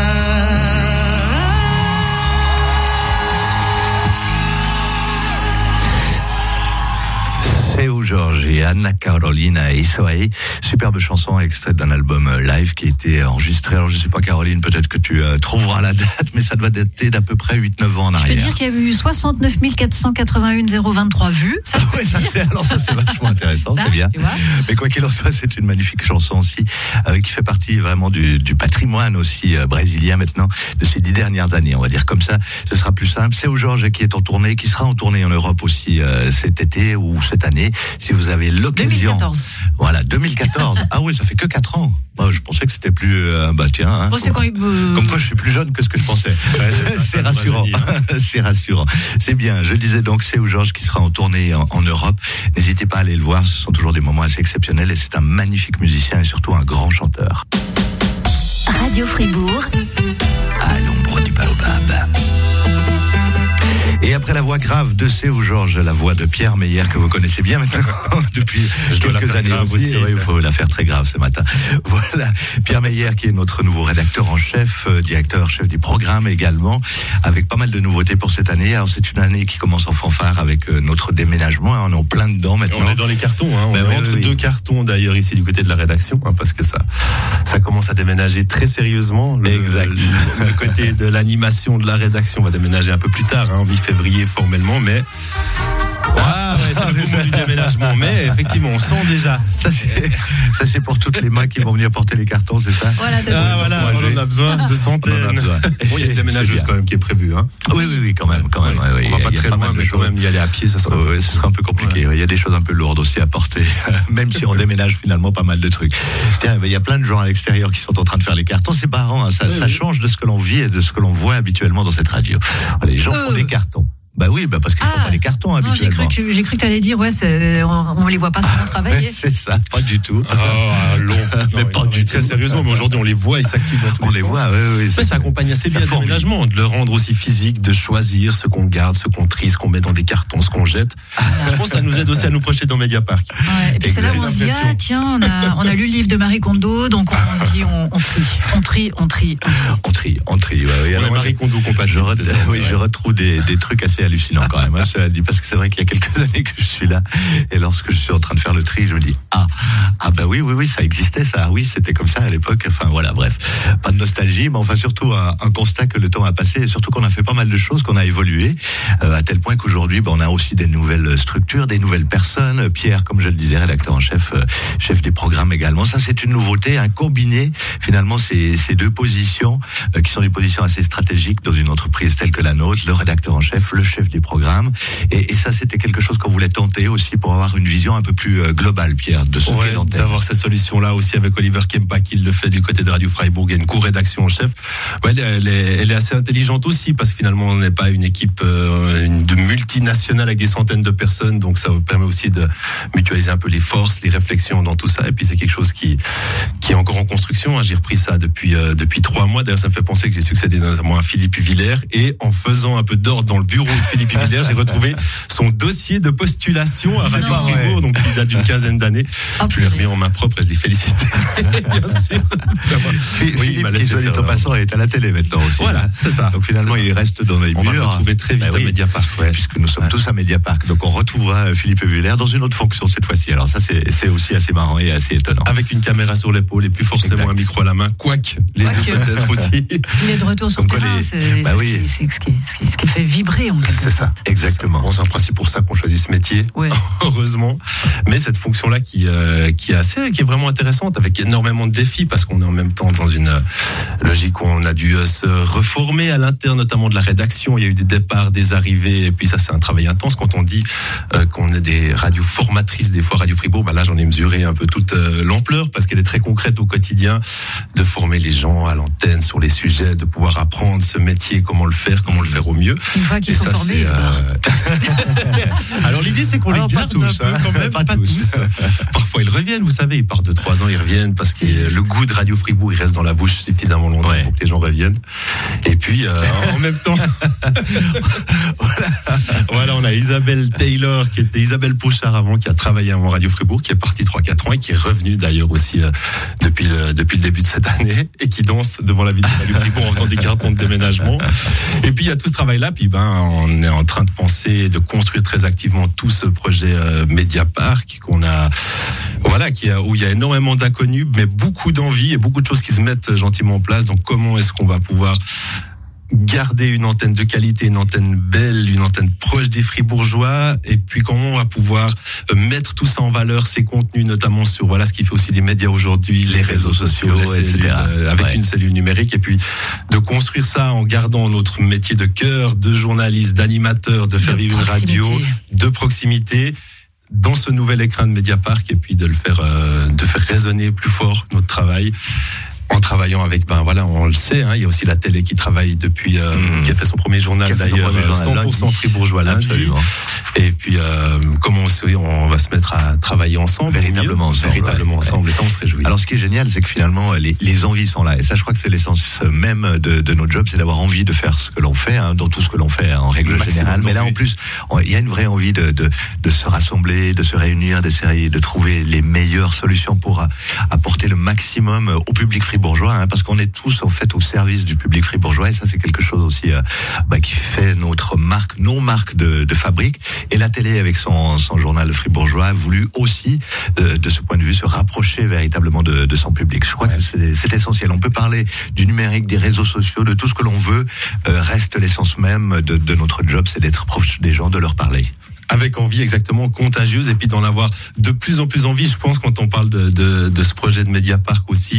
Seu Jorge et Anna Carolina Isoae, superbe chanson extraite d'un album live qui a été enregistré. Alors je sais pas Caroline, peut-être que tu trouveras la date, mais ça doit dater d'à peu près 8-9 ans en arrière. Je peux dire qu'il y a eu 69 481 023 vues. Ça, alors ça c'est vachement intéressant, c'est bien. Mais quoi qu'il en soit, c'est une magnifique chanson aussi, qui fait partie vraiment du patrimoine aussi brésilien maintenant de ces 10 dernières années. On va dire comme ça, ce sera plus simple. Seu Jorge qui est en tournée, qui sera en tournée en Europe aussi cet été ou cette année. Si vous avez l'occasion. 2014. Voilà, 2014. Ah oui, ça fait que 4 ans. Moi, je pensais que c'était plus, tiens, hein. Bon, c'est quand comme quoi je suis plus jeune que ce que je pensais. Ouais, c'est rassurant. C'est rassurant. C'est bien. Je disais donc, Seu Jorge qui sera en tournée en Europe. N'hésitez pas à aller le voir. Ce sont toujours des moments assez exceptionnels et c'est un magnifique musicien et surtout un grand chanteur. Radio Fribourg. À l'ombre du baobab. Et après la voix grave de Seu Jorge, la voix de Pierre Meyer que vous connaissez bien maintenant depuis quelques années aussi. Oui, il faut la faire très grave ce matin. Voilà, Pierre Meyer qui est notre nouveau rédacteur en chef, directeur, chef du programme également, avec pas mal de nouveautés pour cette année. Alors c'est une année qui commence en fanfare avec notre déménagement. On est en plein dedans maintenant. On est dans les cartons. Hein. On est entre deux cartons d'ailleurs ici du côté de la rédaction, parce que ça commence à déménager très sérieusement. Exact. Le côté de l'animation de la rédaction va déménager un peu plus tard, mi-février formellement, mais c'est le moment du déménagement. Mais effectivement, on sent déjà. Ça c'est pour toutes les mains qui vont venir porter les cartons, c'est ça? Voilà, on en a besoin de centaines. Bon, il y a une déménageuse quand même qui est prévue. Hein. Oui, quand même. On va pas très loin, mais quand même y aller à pied, ça sera. Oui, ce sera un peu compliqué. Il y a des choses un peu lourdes aussi à porter, même si on déménage finalement pas mal de trucs. Tiens, il y a plein de gens à l'extérieur qui sont en train de faire les cartons. C'est marrant, hein. Ça change de ce que l'on vit et de ce que l'on voit habituellement dans cette radio. Les gens font des cartons. Bah oui, parce qu'ils font pas les cartons habituellement. J'ai cru que t'allais dire, on les voit pas souvent travailler. C'est ça, pas du tout. Long. Mais pas du tout. Très sérieusement, mais aujourd'hui on les voit, ils s'activent dans tous les sens. On les voit, oui. Ça accompagne assez bien le déménagement, de le rendre aussi physique, de choisir ce qu'on garde, ce qu'on trie, ce qu'on met dans des cartons, ce qu'on jette. Je pense que ça nous aide aussi à nous projeter dans Mediapark. Ouais, et puis c'est là où on se dit, tiens, on a lu le livre de Marie Kondo, donc on se dit, on trie. On trie, ouais. Alors, Marie Kondo compagnie. Je retrouve des trucs assez hallucinant quand même, parce que c'est vrai qu'il y a quelques années que je suis là, et lorsque je suis en train de faire le tri, je me dis oui, ça existait, ça, oui, c'était comme ça à l'époque. Enfin voilà, bref, pas de nostalgie, mais enfin surtout un constat que le temps a passé, et surtout qu'on a fait pas mal de choses, qu'on a évolué, à tel point qu'aujourd'hui, on a aussi des nouvelles structures, des nouvelles personnes. Pierre, comme je le disais, rédacteur en chef, chef des programmes également. Ça, c'est une nouveauté, combiner finalement ces deux positions qui sont des positions assez stratégiques dans une entreprise telle que la nôtre, le rédacteur en chef, le chef des programmes. Et ça, c'était quelque chose qu'on voulait tenter aussi pour avoir une vision un peu plus globale, Pierre, de ce qu'est l'antenne. D'avoir cette solution-là aussi avec Oliver Kempa qui le fait du côté de Radio Freiburg, et une co-rédaction en chef. Elle est assez intelligente aussi, parce que finalement, on n'est pas une équipe de multinationale avec des centaines de personnes, donc ça permet aussi de mutualiser un peu les forces, les réflexions dans tout ça. Et puis c'est quelque chose qui est encore en construction. J'ai repris ça depuis 3 mois. D'ailleurs, ça me fait penser que j'ai succédé notamment à Philippe Villers, et en faisant un peu d'ordre dans le bureau de Philippe Villers, j'ai retrouvé son dossier de postulation à Radio Fribourg, donc il date d'une quinzaine d'années. Je l'ai remis en main propre et je l'ai félicité. Bien sûr. Philippe, qui soit dit en passant, est à la télé maintenant aussi. Voilà, c'est ça. Donc finalement, il reste dans les murs. On va le retrouver très vite à Mediapart. Puisque nous sommes tous à Mediapart. Donc on retrouvera Philippe Villers dans une autre fonction cette fois-ci. Alors ça, c'est aussi assez marrant et assez étonnant. Avec une caméra sur l'épaule et plus forcément un micro à la main. Quoique, les deux peut-être aussi. Il est de retour sur le terrain. C'est ce qui fait vibrer en quelque sorte. C'est ça, exactement. Bon, c'est un principe pour ça qu'on choisit ce métier. Ouais. Heureusement. Mais cette fonction-là qui est vraiment intéressante, avec énormément de défis, parce qu'on est en même temps dans une logique où on a dû se reformer à l'interne, notamment de la rédaction. Il y a eu des départs, des arrivées, et puis ça, c'est un travail intense. Quand on dit qu'on est des radios formatrices, des fois Radio Fribourg, là, j'en ai mesuré un peu toute l'ampleur, parce qu'elle est très concrète au quotidien, de former les gens à l'antenne sur les sujets, de pouvoir apprendre ce métier, comment le faire au mieux. Une fois qu'ils sont formés, Alors l'idée, c'est qu'on les garde tous, quand même, pas tous. Parfois ils reviennent, vous savez, ils partent de 3 ans, ils reviennent parce que le goût de Radio Fribourg, il reste dans la bouche suffisamment longtemps pour que les gens reviennent. Et puis en même temps, voilà, on a Isabelle Taylor, qui était Isabelle Pouchard avant, qui a travaillé avant Radio Fribourg, qui est partie 3-4 ans et qui est revenue d'ailleurs aussi depuis le début de cette année, et qui danse devant la ville de Radio Fribourg en faisant des cartons de déménagement. Et puis il y a tout ce travail-là, puis on est en train de penser, de construire très activement tout ce projet Mediapart qu'on a, où il y a énormément d'inconnus, mais beaucoup d'envie et beaucoup de choses qui se mettent gentiment en place. Donc comment est-ce qu'on va pouvoir garder une antenne de qualité, une antenne belle, une antenne proche des Fribourgeois, et puis comment on va pouvoir mettre tout ça en valeur, ces contenus, notamment sur ce qui fait aussi les médias aujourd'hui, les réseaux sociaux, etc., avec une cellule numérique, et puis de construire ça en gardant notre métier de cœur, de journaliste, d'animateur, de faire vivre une radio de proximité dans ce nouvel écran de Mediapart, et puis de faire résonner plus fort notre travail. En travaillant avec, on le sait, il y a aussi la télé qui travaille depuis, qui a fait son premier journal d'ailleurs, 100% fribourgeois lundi. Absolument. Et puis, comment on va se mettre à travailler ensemble, véritablement ensemble, et ça on se réjouit. Alors ce qui est génial, c'est que finalement les envies sont là, et ça je crois que c'est l'essence même de notre job, c'est d'avoir envie de faire ce que l'on fait, dans tout ce que l'on fait en règle générale. Mais là en plus, il y a une vraie envie de se rassembler, de se réunir, d'essayer de trouver les meilleures solutions pour apporter le maximum au public fribourgeois, parce qu'on est tous en fait au service du public fribourgeois, et ça c'est quelque chose aussi qui fait notre marque, nos marques de fabrique. Et la télé, avec son journal fribourgeois, a voulu aussi, de ce point de vue, se rapprocher véritablement de son public. Je crois que c'est essentiel. On peut parler du numérique, des réseaux sociaux, de tout ce que l'on veut. Reste l'essence même de notre job, c'est d'être proche des gens, de leur parler. Avec envie exactement contagieuse, et puis d'en avoir de plus en plus envie. Je pense quand on parle de ce projet de Mediapart aussi,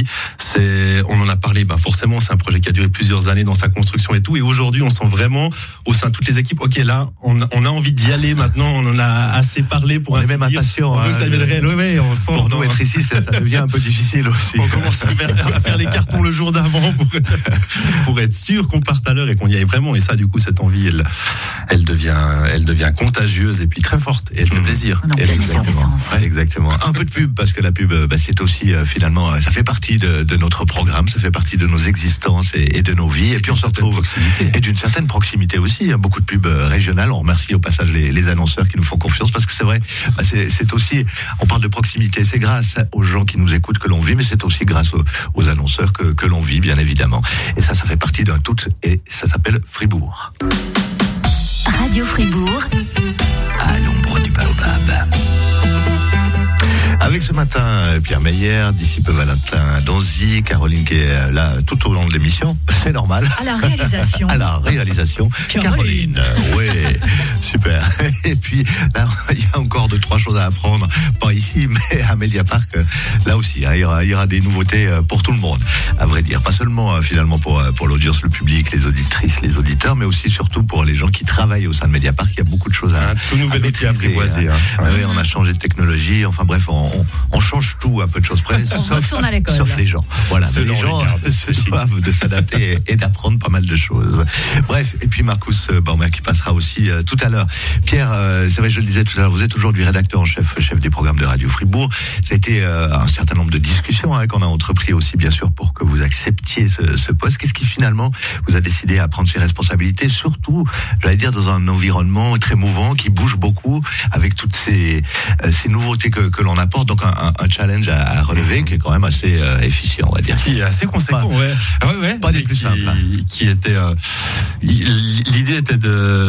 on en a parlé, forcément c'est un projet qui a duré plusieurs années dans sa construction et tout, et aujourd'hui on sent vraiment au sein de toutes les équipes, là on a envie d'y aller maintenant, on en a assez parlé pour ainsi dire. On est même impatient. On veut que ça devienne réel. On sent pour nous être ici, ça devient un peu difficile aussi. On commence à faire les cartons le jour d'avant pour être sûr qu'on parte à l'heure et qu'on y aille vraiment, et ça du coup cette envie elle devient contagieuse et puis très forte, et elle fait plaisir. Exactement. Un peu de pub, parce que la pub, c'est aussi finalement, ça fait partie de notre programme, ça fait partie de nos existences et de nos vies. Et puis on se retrouve et d'une certaine proximité aussi. Beaucoup de pubs régionales. On remercie au passage les annonceurs qui nous font confiance, parce que c'est vrai, c'est aussi, on parle de proximité, c'est grâce aux gens qui nous écoutent que l'on vit, mais c'est aussi grâce aux annonceurs que l'on vit, bien évidemment. Et ça fait partie d'un tout, et ça s'appelle Fribourg. Radio Fribourg. À l'ombre du baobab. Avec ce matin, Pierre Meyer, d'ici peu Valentin Donzi, Caroline qui est là tout au long de l'émission, c'est normal. À la réalisation. À la réalisation. Caroline. Oui, super. Et puis, là, il y a encore 2-3 choses à apprendre. Pas ici, mais à Media Park, là aussi, hein, il y aura des nouveautés pour tout le monde, à vrai dire. Pas seulement, finalement, pour l'audience, le public, les auditrices, les auditeurs, mais aussi, surtout, pour les gens qui travaillent au sein de Media Park. Il y a beaucoup de choses à tout nouvel outil à apprivoiser. Oui, on a changé de technologie. Enfin, bref, on change tout à peu de choses près, sauf les gens. Voilà, les gens se doivent de s'adapter et d'apprendre pas mal de choses. Bref, et puis Marcus Baumer qui passera aussi tout à l'heure. Pierre, c'est vrai, je le disais tout à l'heure, vous êtes aujourd'hui rédacteur en chef des programmes de Radio Fribourg. Ça a été un certain nombre de discussions qu'on a entrepris aussi, bien sûr, pour que vous acceptiez ce poste. Qu'est-ce qui finalement vous a décidé à prendre ces responsabilités, surtout, j'allais dire, dans un environnement très mouvant, qui bouge beaucoup, avec toutes ces nouveautés que l'on apporte, donc un challenge à relever qui est quand même assez efficient, on va dire. Qui est assez conséquent, Pas des plus simples. Qui était, l'idée était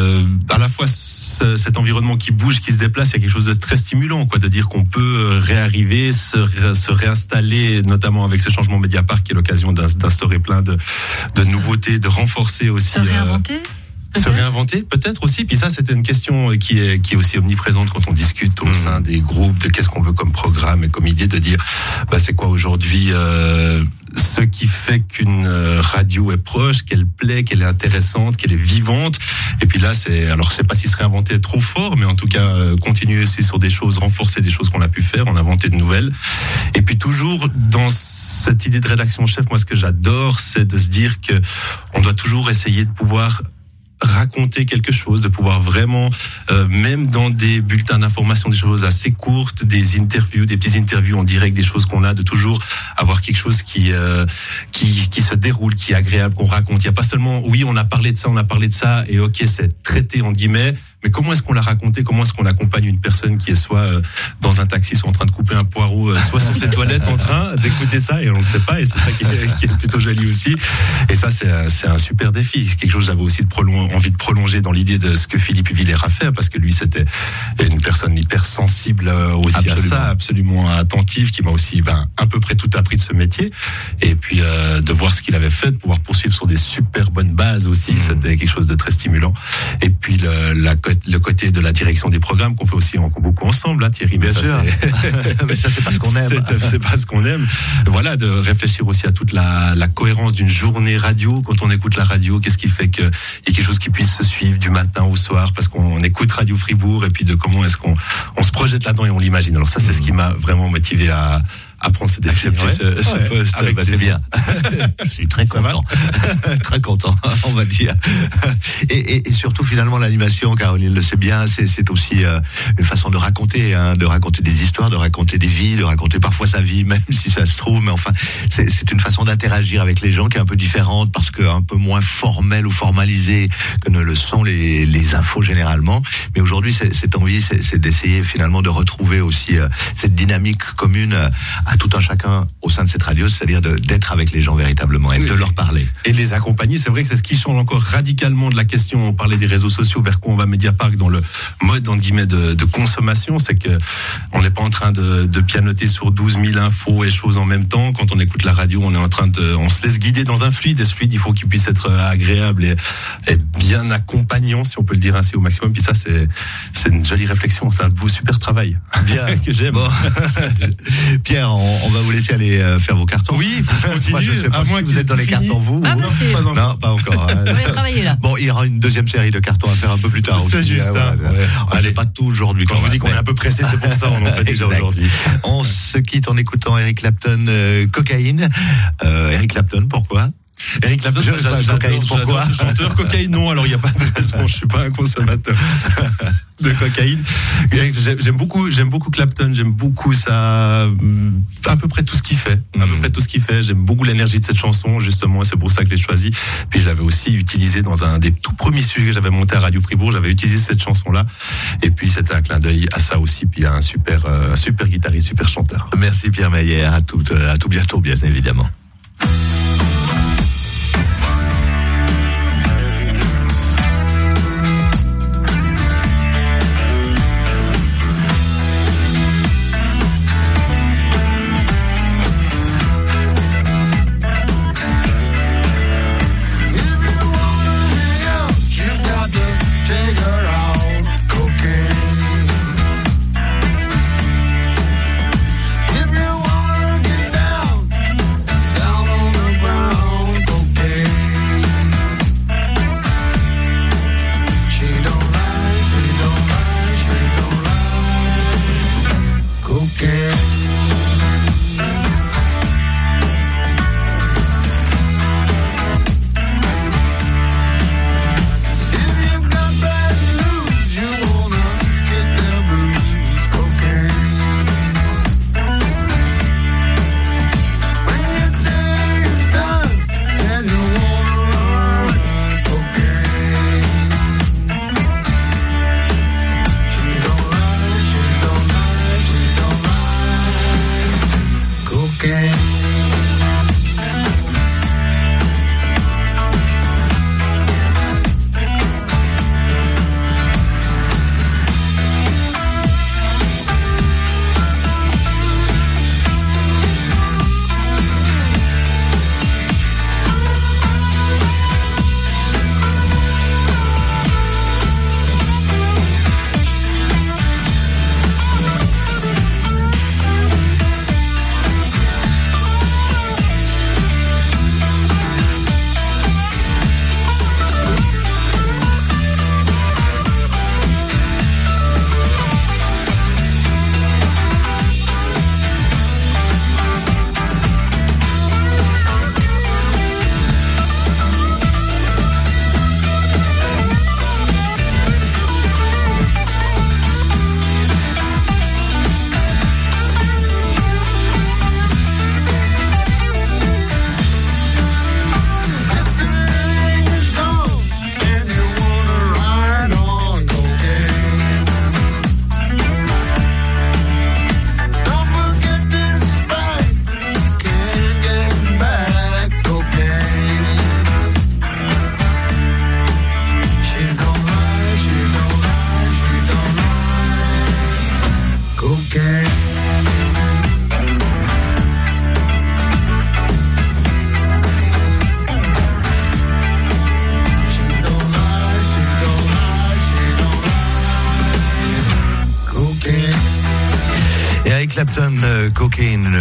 à la fois cet environnement qui bouge, qui se déplace, il y a quelque chose de très stimulant, quoi, de dire qu'on peut réarriver, se réinstaller, notamment avec ce changement Media Park qui est l'occasion d'instaurer plein de nouveautés, de renforcer aussi. Se réinventer, peut-être aussi. Puis ça, c'était une question qui est aussi omniprésente quand on discute au sein des groupes de qu'est-ce qu'on veut comme programme et comme idée, de dire, c'est quoi aujourd'hui ce qui fait qu'une radio est proche, qu'elle plaît, qu'elle est intéressante, qu'elle est vivante. Et puis là, alors je sais pas si se réinventer est trop fort, mais en tout cas, continuer aussi sur des choses, renforcer des choses qu'on a pu faire, en inventer de nouvelles. Et puis toujours dans cette idée de rédaction chef, moi, ce que j'adore, c'est de se dire que on doit toujours essayer de pouvoir raconter quelque chose, de pouvoir vraiment, même dans des bulletins d'information, des choses assez courtes, des interviews, des petites interviews en direct, des choses qu'on a, de toujours avoir quelque chose qui se déroule, qui est agréable, qu'on raconte. Il n'y a pas seulement, oui, on a parlé de ça, et ok, c'est traité en guillemets, mais comment est-ce qu'on l'a raconté, comment est-ce qu'on accompagne une personne qui est soit dans un taxi, soit en train de couper un poireau, soit sur ses toilettes en train d'écouter ça, et on ne sait pas, et c'est ça qui est plutôt joli aussi. Et ça, c'est un super défi. C'est quelque chose que j'avais aussi envie de prolonger dans l'idée de ce que Philippe Villers a fait, parce que lui, c'était une personne hyper sensible aussi à ça, absolument attentive, qui m'a aussi à peu près tout appris de ce métier. Et puis, de voir ce qu'il avait fait, de pouvoir poursuivre sur des super bonnes bases aussi, c'était quelque chose de très stimulant. Et puis, le côté de la direction des programmes qu'on fait aussi beaucoup ensemble, hein, Thierry. Bien sûr. Mais ça, c'est pas ce qu'on aime. C'est pas ce qu'on aime. Voilà, de réfléchir aussi à toute la cohérence d'une journée radio. Quand on écoute la radio, qu'est-ce qui fait qu'il y a quelque chose qui puisse se suivre du matin au soir, parce qu'on écoute Radio Fribourg, et puis de comment est-ce qu'on se projette là-dedans et on l'imagine. Alors ça, c'est ce qui m'a vraiment motivé à prendre ce défi. Ce poste, c'est bien. Je suis très content. Très content, on va dire. Et surtout, finalement, l'animation, Caroline le sait bien, c'est aussi une façon de raconter des histoires, de raconter des vies, de raconter parfois sa vie, même si ça se trouve. Mais enfin, c'est une façon d'interagir avec les gens qui est un peu différente, parce que un peu moins formelle ou formalisée que ne le sont les infos généralement. Mais aujourd'hui, cette envie, c'est d'essayer finalement de retrouver aussi cette dynamique commune à tout un chacun au sein de cette radio, c'est-à-dire d'être avec les gens véritablement et de leur parler. Et de les accompagner, c'est vrai que c'est ce qui change encore radicalement de la question. On parlait des réseaux sociaux, vers quoi on va Media Park dans le mode, entre guillemets, de consommation. C'est que on n'est pas en train de pianoter sur 12 000 infos et choses en même temps. Quand on écoute la radio, on est en train on se laisse guider dans un fluide. Et ce fluide, il faut qu'il puisse être agréable et bien accompagnant, si on peut le dire ainsi, au maximum. Puis ça, c'est une jolie réflexion. C'est un beau super travail. Bien. Que j'aime. Bon. Pierre, on va vous laisser aller faire vos cartons. Oui, faut continuer. Moi, je sais pas si vous êtes dans les cartons, vous. Non, pas encore. On va travailler là. Bon, il y aura une deuxième série de cartons à faire un peu plus tard. C'est juste. Allez, pas tout aujourd'hui. Quand je vous dis qu'on est un peu pressé, c'est pour ça. On en fait déjà aujourd'hui. On se quitte en écoutant Eric Clapton, Cocaïne. Eric Clapton, pourquoi? Eric Clapton, j'adore ce chanteur. Cocaïne, non, alors il n'y a pas de raison, je suis pas un consommateur de cocaïne. J'aime beaucoup Clapton, j'aime beaucoup ça, à peu près tout ce qu'il fait. J'aime beaucoup l'énergie de cette chanson, justement, c'est pour ça que je l'ai choisi. Puis je l'avais aussi utilisé dans un des tout premiers sujets que j'avais monté à Radio Fribourg, j'avais utilisé cette chanson-là. Et puis c'était un clin d'œil à ça aussi, puis à un super guitariste, super chanteur. Merci Pierre Meyer, à tout bientôt, bien évidemment.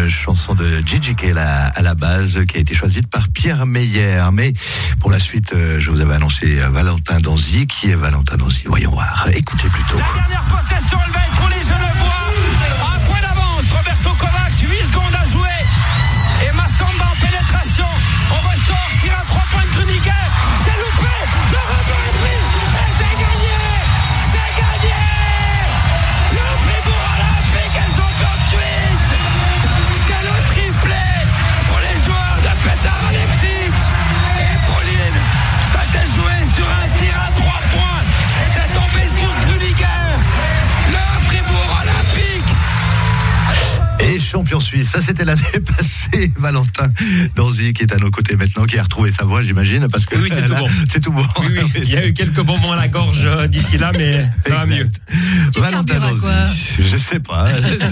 une chanson de Gigi Kale à la base, qui a été choisie par Pierre Meyer. Mais pour la suite, je vous avais annoncé Valentin Donzi. Qui est Valentin Donzi? Voyons voir. Écoutez plutôt. La dernière possession, elle va être pour les Genevois. Un point d'avance. Roberto Kovac, 8 secondes à jouer. Et Massamba en pénétration. On ressort, tire à 3 points de Gruniger. C'est loupé. Le rebond est pris. Et c'est gagné. C'est gagné. Le Fribourg Olympique est champion de Suisse. C'est le triplé pour les joueurs de Petar Alexic. Et Pauline, ça s'est joué sur un tir à 3 points. C'est tombé sur Gruniger. Le Fribourg Olympique. Et champion suisse, ça c'était l'année passée. Valentin Donzi qui est à nos côtés maintenant, qui a retrouvé sa voix, j'imagine, parce que oui, c'est tout bon. C'est tout bon. Oui, oui. Il y a eu quelques bonbons à la gorge d'ici là, mais ça va mieux. Valentin Donzi, je sais pas.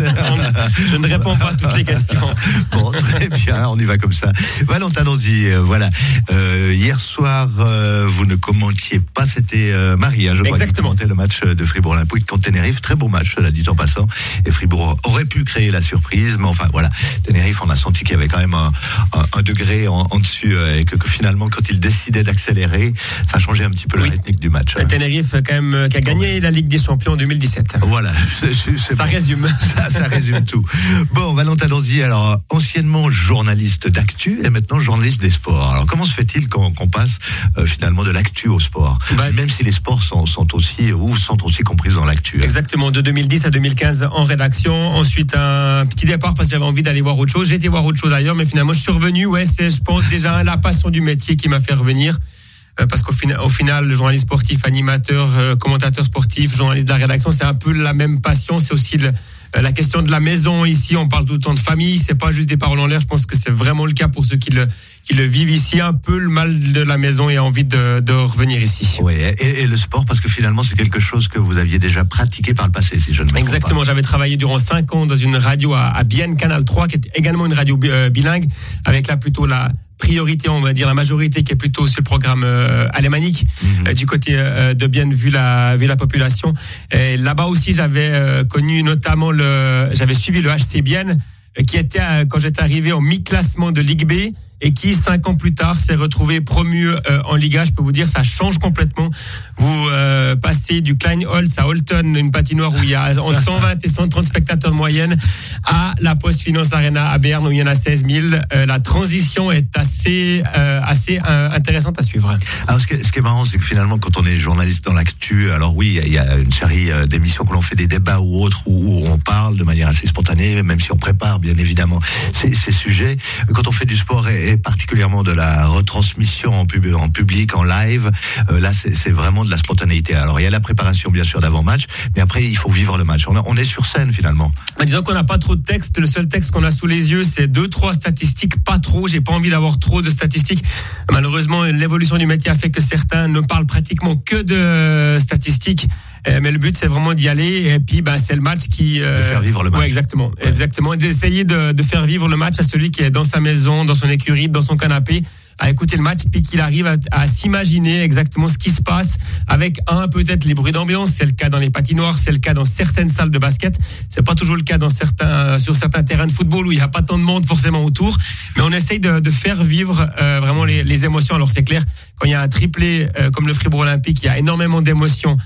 Je ne réponds pas à toutes les questions. Bon, très bien, on y va comme ça. Valentin Donzi, voilà. Hier soir, vous ne commentiez pas, c'était Marie, je crois, qui commentait le match de Fribourg Olympique contre Tenerife. Très beau match, cela dit en passant. Et Fribourg aurait pu créer la surprise, mais enfin voilà, Tenerife, on a senti qu'il y avait quand même un degré en dessus, et que finalement quand il décidait d'accélérer, ça changeait un petit peu la rythmique du match. Tenerife quand même qui a gagné la Ligue des Champions en 2017. Voilà, ça bon. Résume. Ça résume tout. Bon, Valentin Donzi, alors anciennement journaliste d'actu et maintenant journaliste des sports. Alors comment se fait-il qu'on passe finalement de l'actu au sport, même si les sports sont aussi compris dans l'actu? Exactement, de 2010 à 2015 en rédaction, ensuite un petit départ parce que j'avais envie d'aller voir autre chose. J'ai été voir autre chose ailleurs, mais finalement je suis revenu. Ouais, c'est, je pense, déjà la passion du métier qui m'a fait revenir. Parce qu'au final, le journaliste sportif, animateur, commentateur sportif, journaliste de la rédaction, c'est un peu la même passion. C'est aussi la question de la maison. Ici, on parle tout le temps de famille. C'est pas juste des paroles en l'air. Je pense que c'est vraiment le cas pour ceux qui le vivent ici. Un peu le mal de la maison et envie de revenir ici. Oui, et le sport, parce que finalement, c'est quelque chose que vous aviez déjà pratiqué par le passé, si je ne me trompe pas. Exactement. J'avais travaillé durant 5 ans dans une radio à Bienne, Canal 3, qui est également une radio bilingue, avec là plutôt la priorité, on va dire la majorité qui est plutôt sur le programme alémanique, du côté de Bienne, vu la population. Et là-bas aussi, j'avais connu notamment j'avais suivi le HC Bienne, qui était quand j'étais arrivé en mi-classement de Ligue B et qui 5 ans plus tard s'est retrouvé promu en Liga. Je peux vous dire, ça change complètement. Vous passez du Kleinholz à Holton, une patinoire où il y a entre 120 et 130 spectateurs de moyenne, à la Postfinance Arena à Berne où il y en a 16 000. La transition est assez intéressante à suivre. Alors ce qui est marrant, c'est que finalement, quand on est journaliste dans l'actu, alors oui, il y a une série d'émissions que l'on fait des débats ou autres où on parle de manière assez spontanée, même si on prépare bien évidemment ces sujets. Quand on fait du sport et particulièrement de la retransmission en public, en live, là c'est vraiment de la spontanéité. Alors il y a la préparation bien sûr d'avant-match, mais après il faut vivre le match. On est sur scène finalement. Disons qu'on n'a pas trop de texte. Le seul texte qu'on a sous les yeux, c'est 2-3 statistiques, pas trop. J'ai pas envie d'avoir trop de statistiques. Malheureusement, l'évolution du métier a fait que certains ne parlent pratiquement que de statistiques. Mais le but, c'est vraiment d'y aller. Et puis, c'est le match qui... de faire vivre le match. Ouais, exactement. Ouais. Exactement. D'essayer de faire vivre le match à celui qui est dans sa maison, dans son écurie, dans son canapé, à écouter le match, puis qu'il arrive à s'imaginer exactement ce qui se passe avec peut-être les bruits d'ambiance. C'est le cas dans les patinoires, c'est le cas dans certaines salles de basket. C'est pas toujours le cas sur certains terrains de football où il y a pas tant de monde forcément autour. Mais on essaye de faire vivre vraiment les émotions. Alors c'est clair, quand il y a un triplé comme le Fribourg Olympique, il y a énormément d'émotions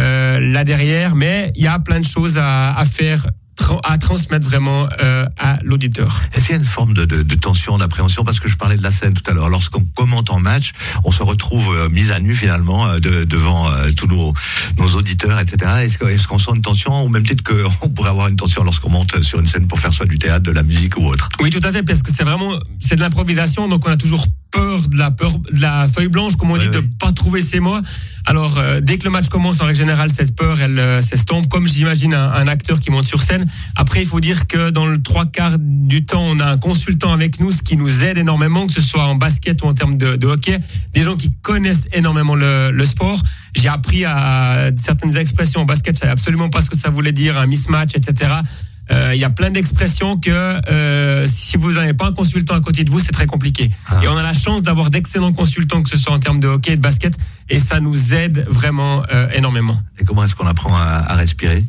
là derrière, mais il y a plein de choses à faire, à transmettre vraiment à l'auditeur. Est-ce qu'il y a une forme de tension, d'appréhension, parce que je parlais de la scène tout à l'heure, lorsqu'on commente en match, on se retrouve mis à nu finalement devant tous nos auditeurs, etc. Est-ce qu'on sent une tension, au même titre qu'on pourrait avoir une tension lorsqu'on monte sur une scène pour faire soit du théâtre, de la musique ou autre? Oui, tout à fait, parce que c'est de l'improvisation, donc on a toujours peur de la feuille blanche, comme on dit, de pas trouver ses mots. Alors, dès que le match commence, en règle générale, cette peur, elle s'estompe, comme j'imagine un acteur qui monte sur scène. Après, il faut dire que dans le 3/4 du temps, on a un consultant avec nous, ce qui nous aide énormément, que ce soit en basket ou en termes de hockey. Des gens qui connaissent énormément le sport. J'ai appris à certaines expressions en basket, je savais absolument pas ce que ça voulait dire, un mismatch, etc. il y a plein d'expressions que si vous n'avez pas un consultant à côté de vous, c'est très compliqué. Et on a la chance d'avoir d'excellents consultants, que ce soit en termes de hockey et de basket, et ça nous aide vraiment énormément. Et comment est-ce qu'on apprend à respirer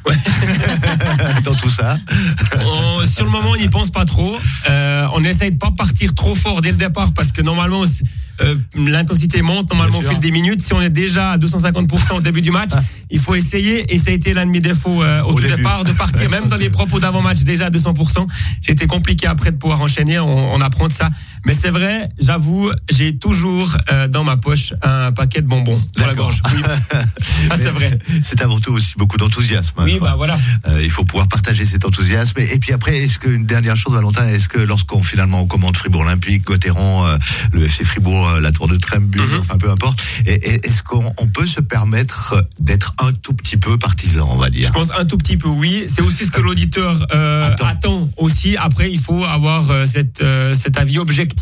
dans tout ça? Sur le moment, on n'y pense pas trop. On essaye de pas partir trop fort dès le départ, parce que normalement l'intensité monte, normalement au fil des minutes. Si on est déjà à 250% au début du match, il faut essayer, et ça a été l'un de mes défauts au départ, de partir même dans les propos d'avant-match déjà à 200%. C'était compliqué après de pouvoir enchaîner, on apprend de ça. Mais c'est vrai, j'avoue, j'ai toujours dans ma poche un paquet de bonbons dans la gorge. Oui. Ça, c'est vrai. C'est avant tout aussi beaucoup d'enthousiasme. Oui, bah voilà. Il faut pouvoir partager cet enthousiasme. Et puis après, est-ce qu'une dernière chose, Valentin, est-ce que lorsqu'on commande Fribourg Olympique, Gauthieron, le FC Fribourg, la Tour de Trembull, enfin peu importe, est-ce qu'on peut se permettre d'être un tout petit peu partisan, on va dire? Je pense un tout petit peu, oui. C'est aussi ce que l'auditeur attend aussi. Après, il faut avoir cet avis objectif.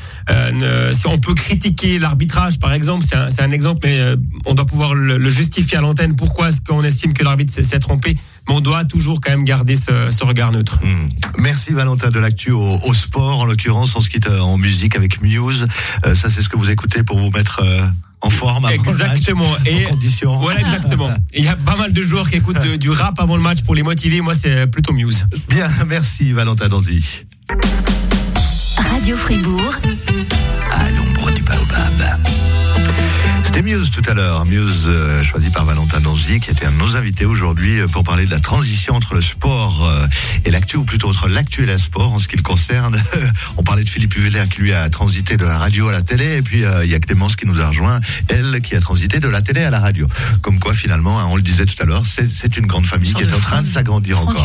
Si on peut critiquer l'arbitrage, par exemple, c'est un exemple, mais on doit pouvoir le justifier à l'antenne. Pourquoi est-ce qu'on estime que l'arbitre s'est trompé? Mais on doit toujours quand même garder ce regard neutre. Merci Valentin, de l'actu au sport. En l'occurrence, on se quitte en musique avec Muse. Ça, c'est ce que vous écoutez pour vous mettre en forme avant exactement. Le match, en condition. Voilà, exactement. Il y a pas mal de joueurs qui écoutent du rap avant le match pour les motiver. Moi, c'est plutôt Muse. Bien, merci Valentin Danzy. Radio Fribourg, à l'ombre du baobab. C'était Muse tout à l'heure, Muse choisi par Valentin Danzy, qui était un de nos invités aujourd'hui pour parler de la transition entre le sport et l'actu, ou plutôt entre l'actu et le sport en ce qui le concerne. On parlait de Philippe Huveler qui lui a transité de la radio à la télé, et puis il y a Clémence qui nous a rejoint, elle qui a transité de la télé à la radio. Comme quoi finalement, on le disait tout à l'heure, c'est une grande famille qui est en train de s'agrandir encore.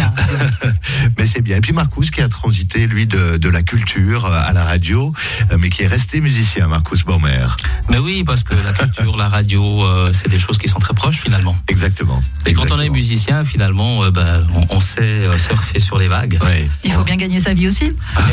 Mais c'est bien. Et puis Marcus qui a transité lui de la culture à la radio, mais qui est resté musicien, Marcus Baumer. Mais oui, parce que la culture, la radio, c'est des choses qui sont très proches finalement. Exactement. Et quand on est musicien, finalement, on sait surfer sur les vagues. Ouais. Il faut bien gagner sa vie aussi.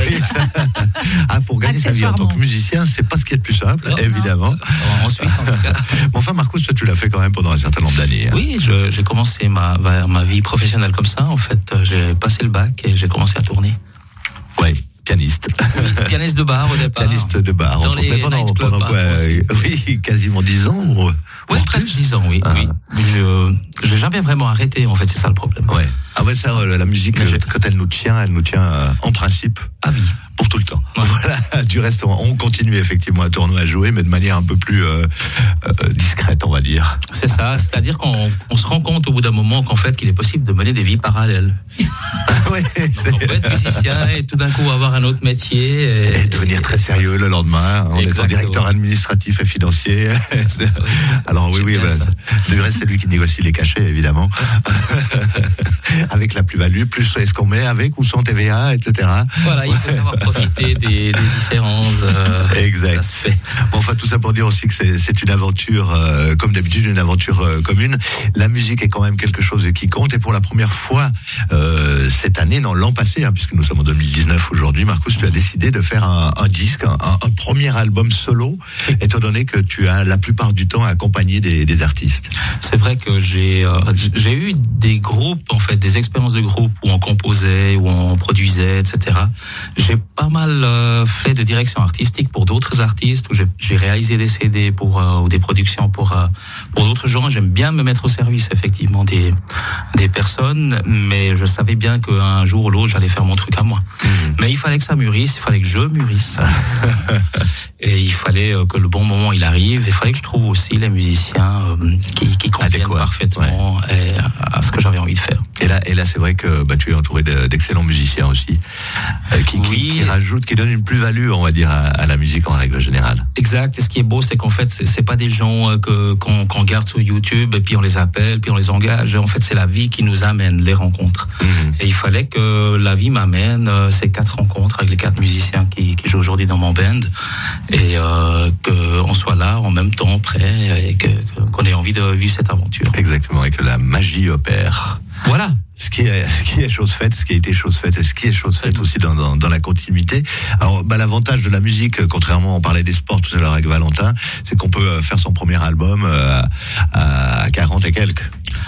Pour gagner sa vie en tant que musicien, c'est pas ce qui est le plus simple, évidemment. En Suisse, en tout cas. Bon, enfin, Marcus, toi, tu l'as fait quand même pendant un certain nombre d'années. Oui, j'ai commencé ma vie professionnelle comme ça. En fait, j'ai passé le bac et j'ai commencé à tourner. Oui. Pianiste. Pianiste de bar au départ. Pianiste de bar. Dans les pendant quoi? Oui, quasiment 10 ans ou... Oui, presque 10 ans, oui. Oui. Je n'ai jamais vraiment arrêté, en fait, c'est ça le problème. Ouais. Ah ouais, ça, la musique, quand elle nous tient en principe. Ah oui. Pour tout le temps. Ouais. Voilà, du reste, on continue effectivement à tourner, à jouer, mais de manière un peu plus discrète, on va dire. C'est ça, c'est-à-dire qu'on se rend compte au bout d'un moment qu'en fait, qu'il est possible de mener des vies parallèles. Ouais, on peut être musicien et tout d'un coup avoir un autre métier. Et devenir très sérieux le lendemain, en étant directeur administratif et financier. Alors oui, du reste, c'est lui qui négocie les cachets, évidemment. Avec la plus-value, plus est-ce qu'on met avec ou sans TVA, etc. Voilà, il faut savoir profiter des différents aspects. Bon, enfin, tout ça pour dire aussi que c'est une aventure, comme d'habitude, une aventure commune. La musique est quand même quelque chose qui compte, et pour la première fois cette année, l'an passé, puisque nous sommes en 2019 aujourd'hui, Marcus, tu as décidé de faire un disque, un premier album solo, étant donné que tu as la plupart du temps accompagné des artistes. C'est vrai que j'ai eu des groupes, en fait, des expériences de groupe où on composait, où on produisait, etc. J'ai pas mal fait de direction artistique pour d'autres artistes, où j'ai réalisé des CD ou des productions pour d'autres gens. J'aime bien me mettre au service effectivement des personnes, mais je savais bien qu'un jour ou l'autre j'allais faire mon truc à moi. Mais il fallait que ça mûrisse, il fallait que je mûrisse. Et il fallait que le bon moment il arrive. Il fallait que je trouve aussi les musiciens qui conviennent parfaitement à ce que j'avais envie de faire. Et là c'est vrai que tu es entouré d'excellents musiciens aussi, qui rajoutent, qui donnent une plus-value, on va dire, à la musique en règle générale. Exact. Et ce qui est beau, c'est qu'en fait, c'est pas des gens qu'on garde sur YouTube et puis on les appelle, puis on les engage. En fait, c'est la vie qui nous amène les rencontres. Et il fallait que la vie m'amène ces 4 rencontres avec les 4 musiciens qui jouent aujourd'hui dans mon band, et qu'on soit là en même temps, prêt, et qu'on ait envie de vivre cette aventure. Exactement, et que la magie opère. Voilà. Ce qui est chose faite, ce qui a été chose faite, et ce qui est chose faite aussi dans la continuité. Alors, l'avantage de la musique, contrairement, on parlait des sports tout à l'heure avec Valentin, c'est qu'on peut faire son premier album à 40 et quelques.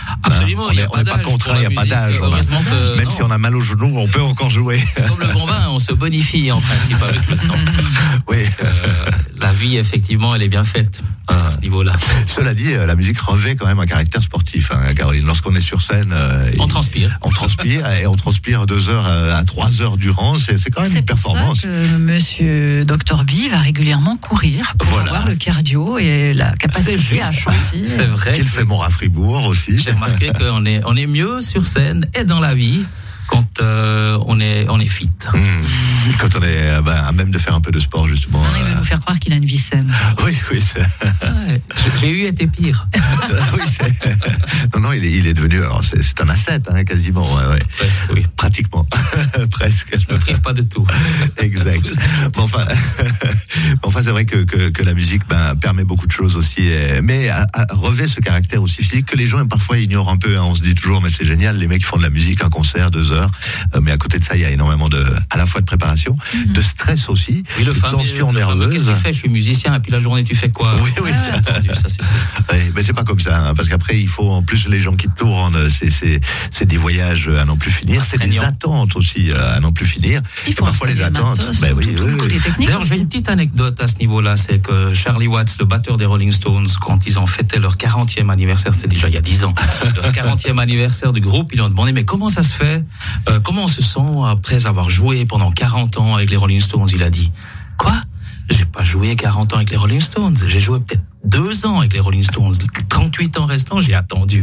Absolument, on n'est pas contraint, il n'y a pas d'âge. Même si on a mal au genou, on peut encore jouer. C'est comme le bon vin, on se bonifie en principe avec le temps. Oui. La vie, effectivement, elle est bien faite à ce niveau-là. Cela dit, la musique revêt quand même un caractère sportif, hein, Caroline. Lorsqu'on est sur scène, on transpire. On transpire et on transpire 2 heures à 3 heures durant. C'est quand même une performance. C'est pour ça que Monsieur Dr B va régulièrement courir pour avoir le cardio et la capacité à chanter. C'est vrai. Qu'il fait Mora Fribourg aussi. J'ai remarqué qu'on est mieux sur scène et dans la vie quand on est fit. Quand on est à même de faire un peu de sport, justement. Il va nous faire croire qu'il a une vie saine. Oui. J'ai été pire. Non, il est devenu. Alors c'est un ascète, hein, quasiment. Ouais. Presque, oui. Pratiquement. Presque. Je me prive pas de tout. Exact. Enfin, c'est vrai que la musique permet beaucoup de choses aussi, mais revêt ce caractère aussi physique que les gens parfois ignorent un peu. Hein. On se dit toujours, mais c'est génial, les mecs qui font de la musique, un concert, 2 heures. Mais à côté de ça, il y a énormément à la fois de préparation, de stress aussi, de tension nerveuse. Qu'est-ce que tu fais? Je suis musicien, et puis la journée, tu fais quoi? Oui, c'est entendu, ça c'est sûr. Oui, mais c'est pas comme ça, hein, parce qu'après, il faut, en plus, les gens qui tournent, c'est des voyages à n'en plus finir, c'est des attentes aussi à n'en plus finir. Il faut parfois les attentes. D'ailleurs, j'ai une petite anecdote à ce niveau-là, c'est que Charlie Watts, le batteur des Rolling Stones, quand ils ont fêté leur 40e anniversaire, c'était déjà il y a 10 ans, leur 40e anniversaire du groupe, ils ont demandé, mais comment ça se fait? Comment on se sent après avoir joué pendant 40 ans avec les Rolling Stones? Il a dit, quoi? J'ai pas joué 40 ans avec les Rolling Stones. J'ai joué peut-être 2 ans avec les Rolling Stones. 38 ans restants, j'ai attendu.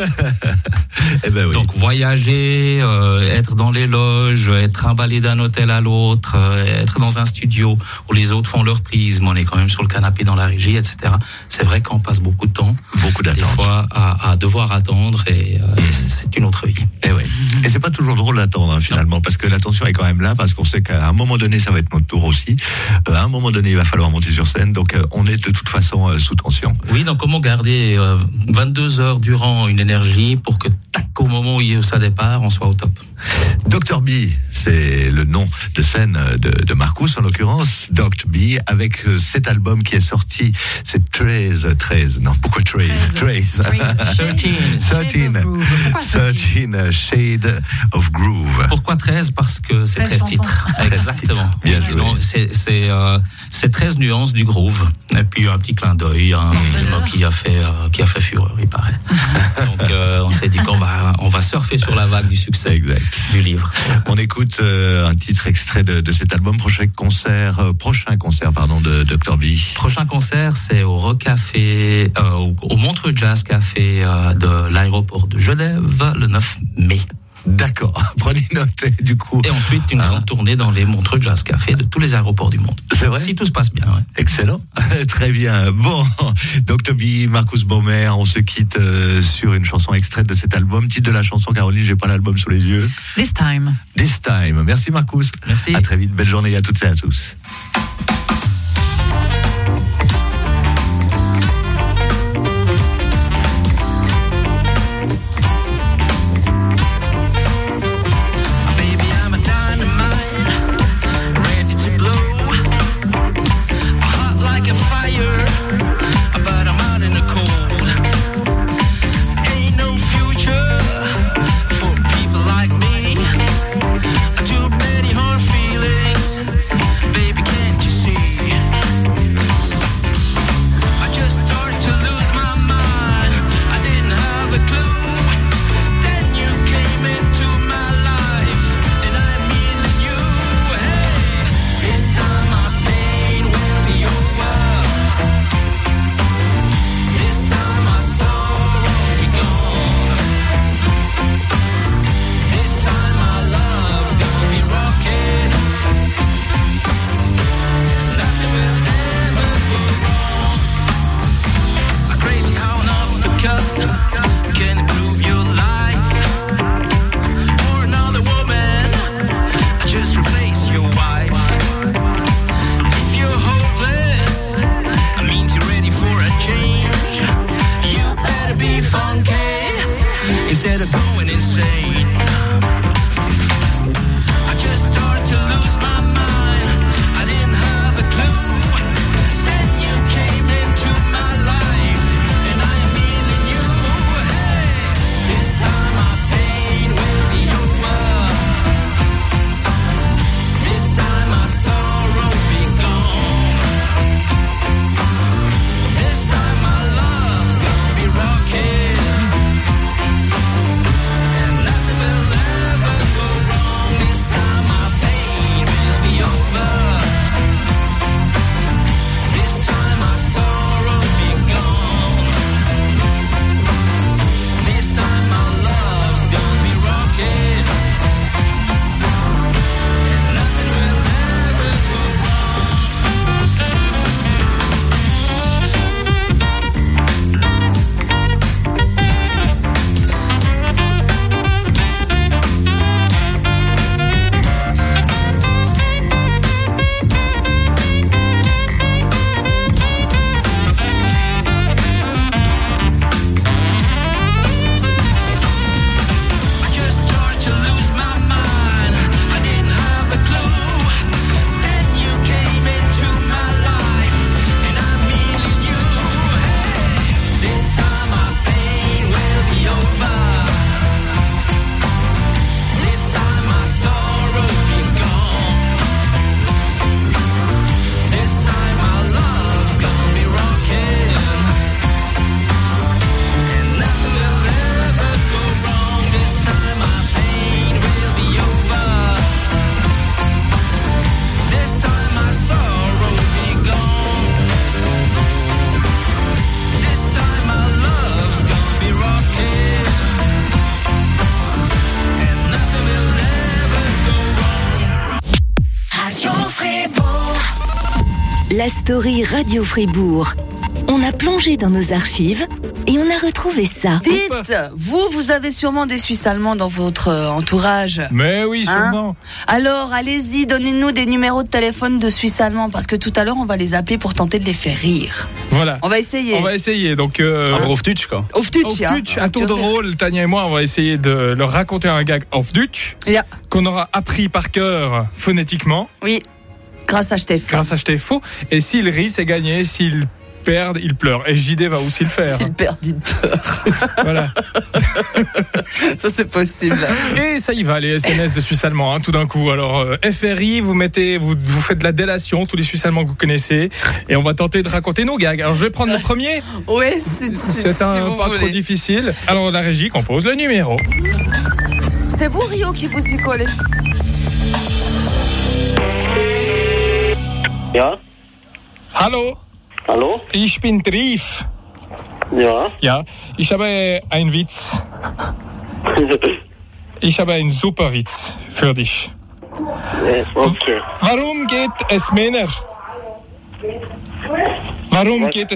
Donc voyager, être dans les loges, être trimballé d'un hôtel à l'autre, être dans un studio où les autres font leur prise, mais on est quand même sur le canapé dans la régie, etc. C'est vrai qu'on passe beaucoup de temps, des fois à devoir attendre, et c'est une autre vie. Et c'est pas toujours drôle d'attendre, hein, finalement, parce que l'attention est quand même là, parce qu'on sait qu'à un moment donné, ça va être notre tour aussi. À un moment donné, il va falloir monter sur scène, donc on est de toute façon sous tension. Oui, donc comment garder 22 heures durant une énergie pour que, au moment où ça départ, on soit au top. Dr B, c'est le nom de scène de Marcus, en l'occurrence, Dr B, avec cet album qui est sorti, c'est 13, non, pourquoi 13? 13 Shade of Groove. Pourquoi 13? Parce que c'est 13 titres. Exactement. Bien joué. C'est 13 nuances du groove. Et puis un petit clin d'œil, un film qui a fait fureur, il paraît. Donc on s'est dit qu'on va surfer sur la vague du succès du livre. On écoute un titre extrait de cet album. Prochain concert de Dr B. Prochain concert, c'est au Rock Café, au Montreux Jazz Café de l'aéroport de Genève, le 9 mai. D'accord, prenez note du coup. Et ensuite une grande tournée dans les Montreux Jazz Café de tous les aéroports du monde. C'est vrai? Si tout se passe bien. Ouais. Excellent, très bien. Bon, Dr B, Marcus Baumer, on se quitte sur une chanson extraite de cet album. Titre de la chanson, Caroline, j'ai pas l'album sous les yeux. This Time. Merci Marcus. Merci. À très vite, belle journée à toutes et à tous. story Radio Fribourg. On a plongé dans nos archives et on a retrouvé ça. Dites, vous avez sûrement des Suisses allemands dans votre entourage. Mais oui, sûrement. Alors, allez-y, donnez-nous des numéros de téléphone de Suisses allemands, parce que tout à l'heure, on va les appeler pour tenter de les faire rire. Voilà. On va essayer. Donc, auf Deutsch, quoi. Auf Deutsch, à tour de rôle, Tania et moi, on va essayer de leur raconter un gag auf Deutsch qu'on aura appris par cœur phonétiquement. Oui, grâce à Stefo. Et s'il rit, c'est gagné. S'il perdent, ils pleurent. Et JD va aussi le faire. S'ils perdent, ils pleurent. Voilà. Ça, c'est possible. Et ça y va, les SMS de Suisse allemand, tout d'un coup. Alors, FRI, vous faites de la délation, tous les Suisses allemands que vous connaissez. Et on va tenter de raconter nos gags. Alors, je vais prendre le premier. Oui, c'est pas trop difficile. Alors, la régie compose le numéro. C'est vous, Rio, qui vous y collez? Ja. Hallo. Hallo? Ich bin Trief. Ja. Ja, ich habe einen Witz. Ich habe einen super Witz für dich. Okay. Warum geht es Männer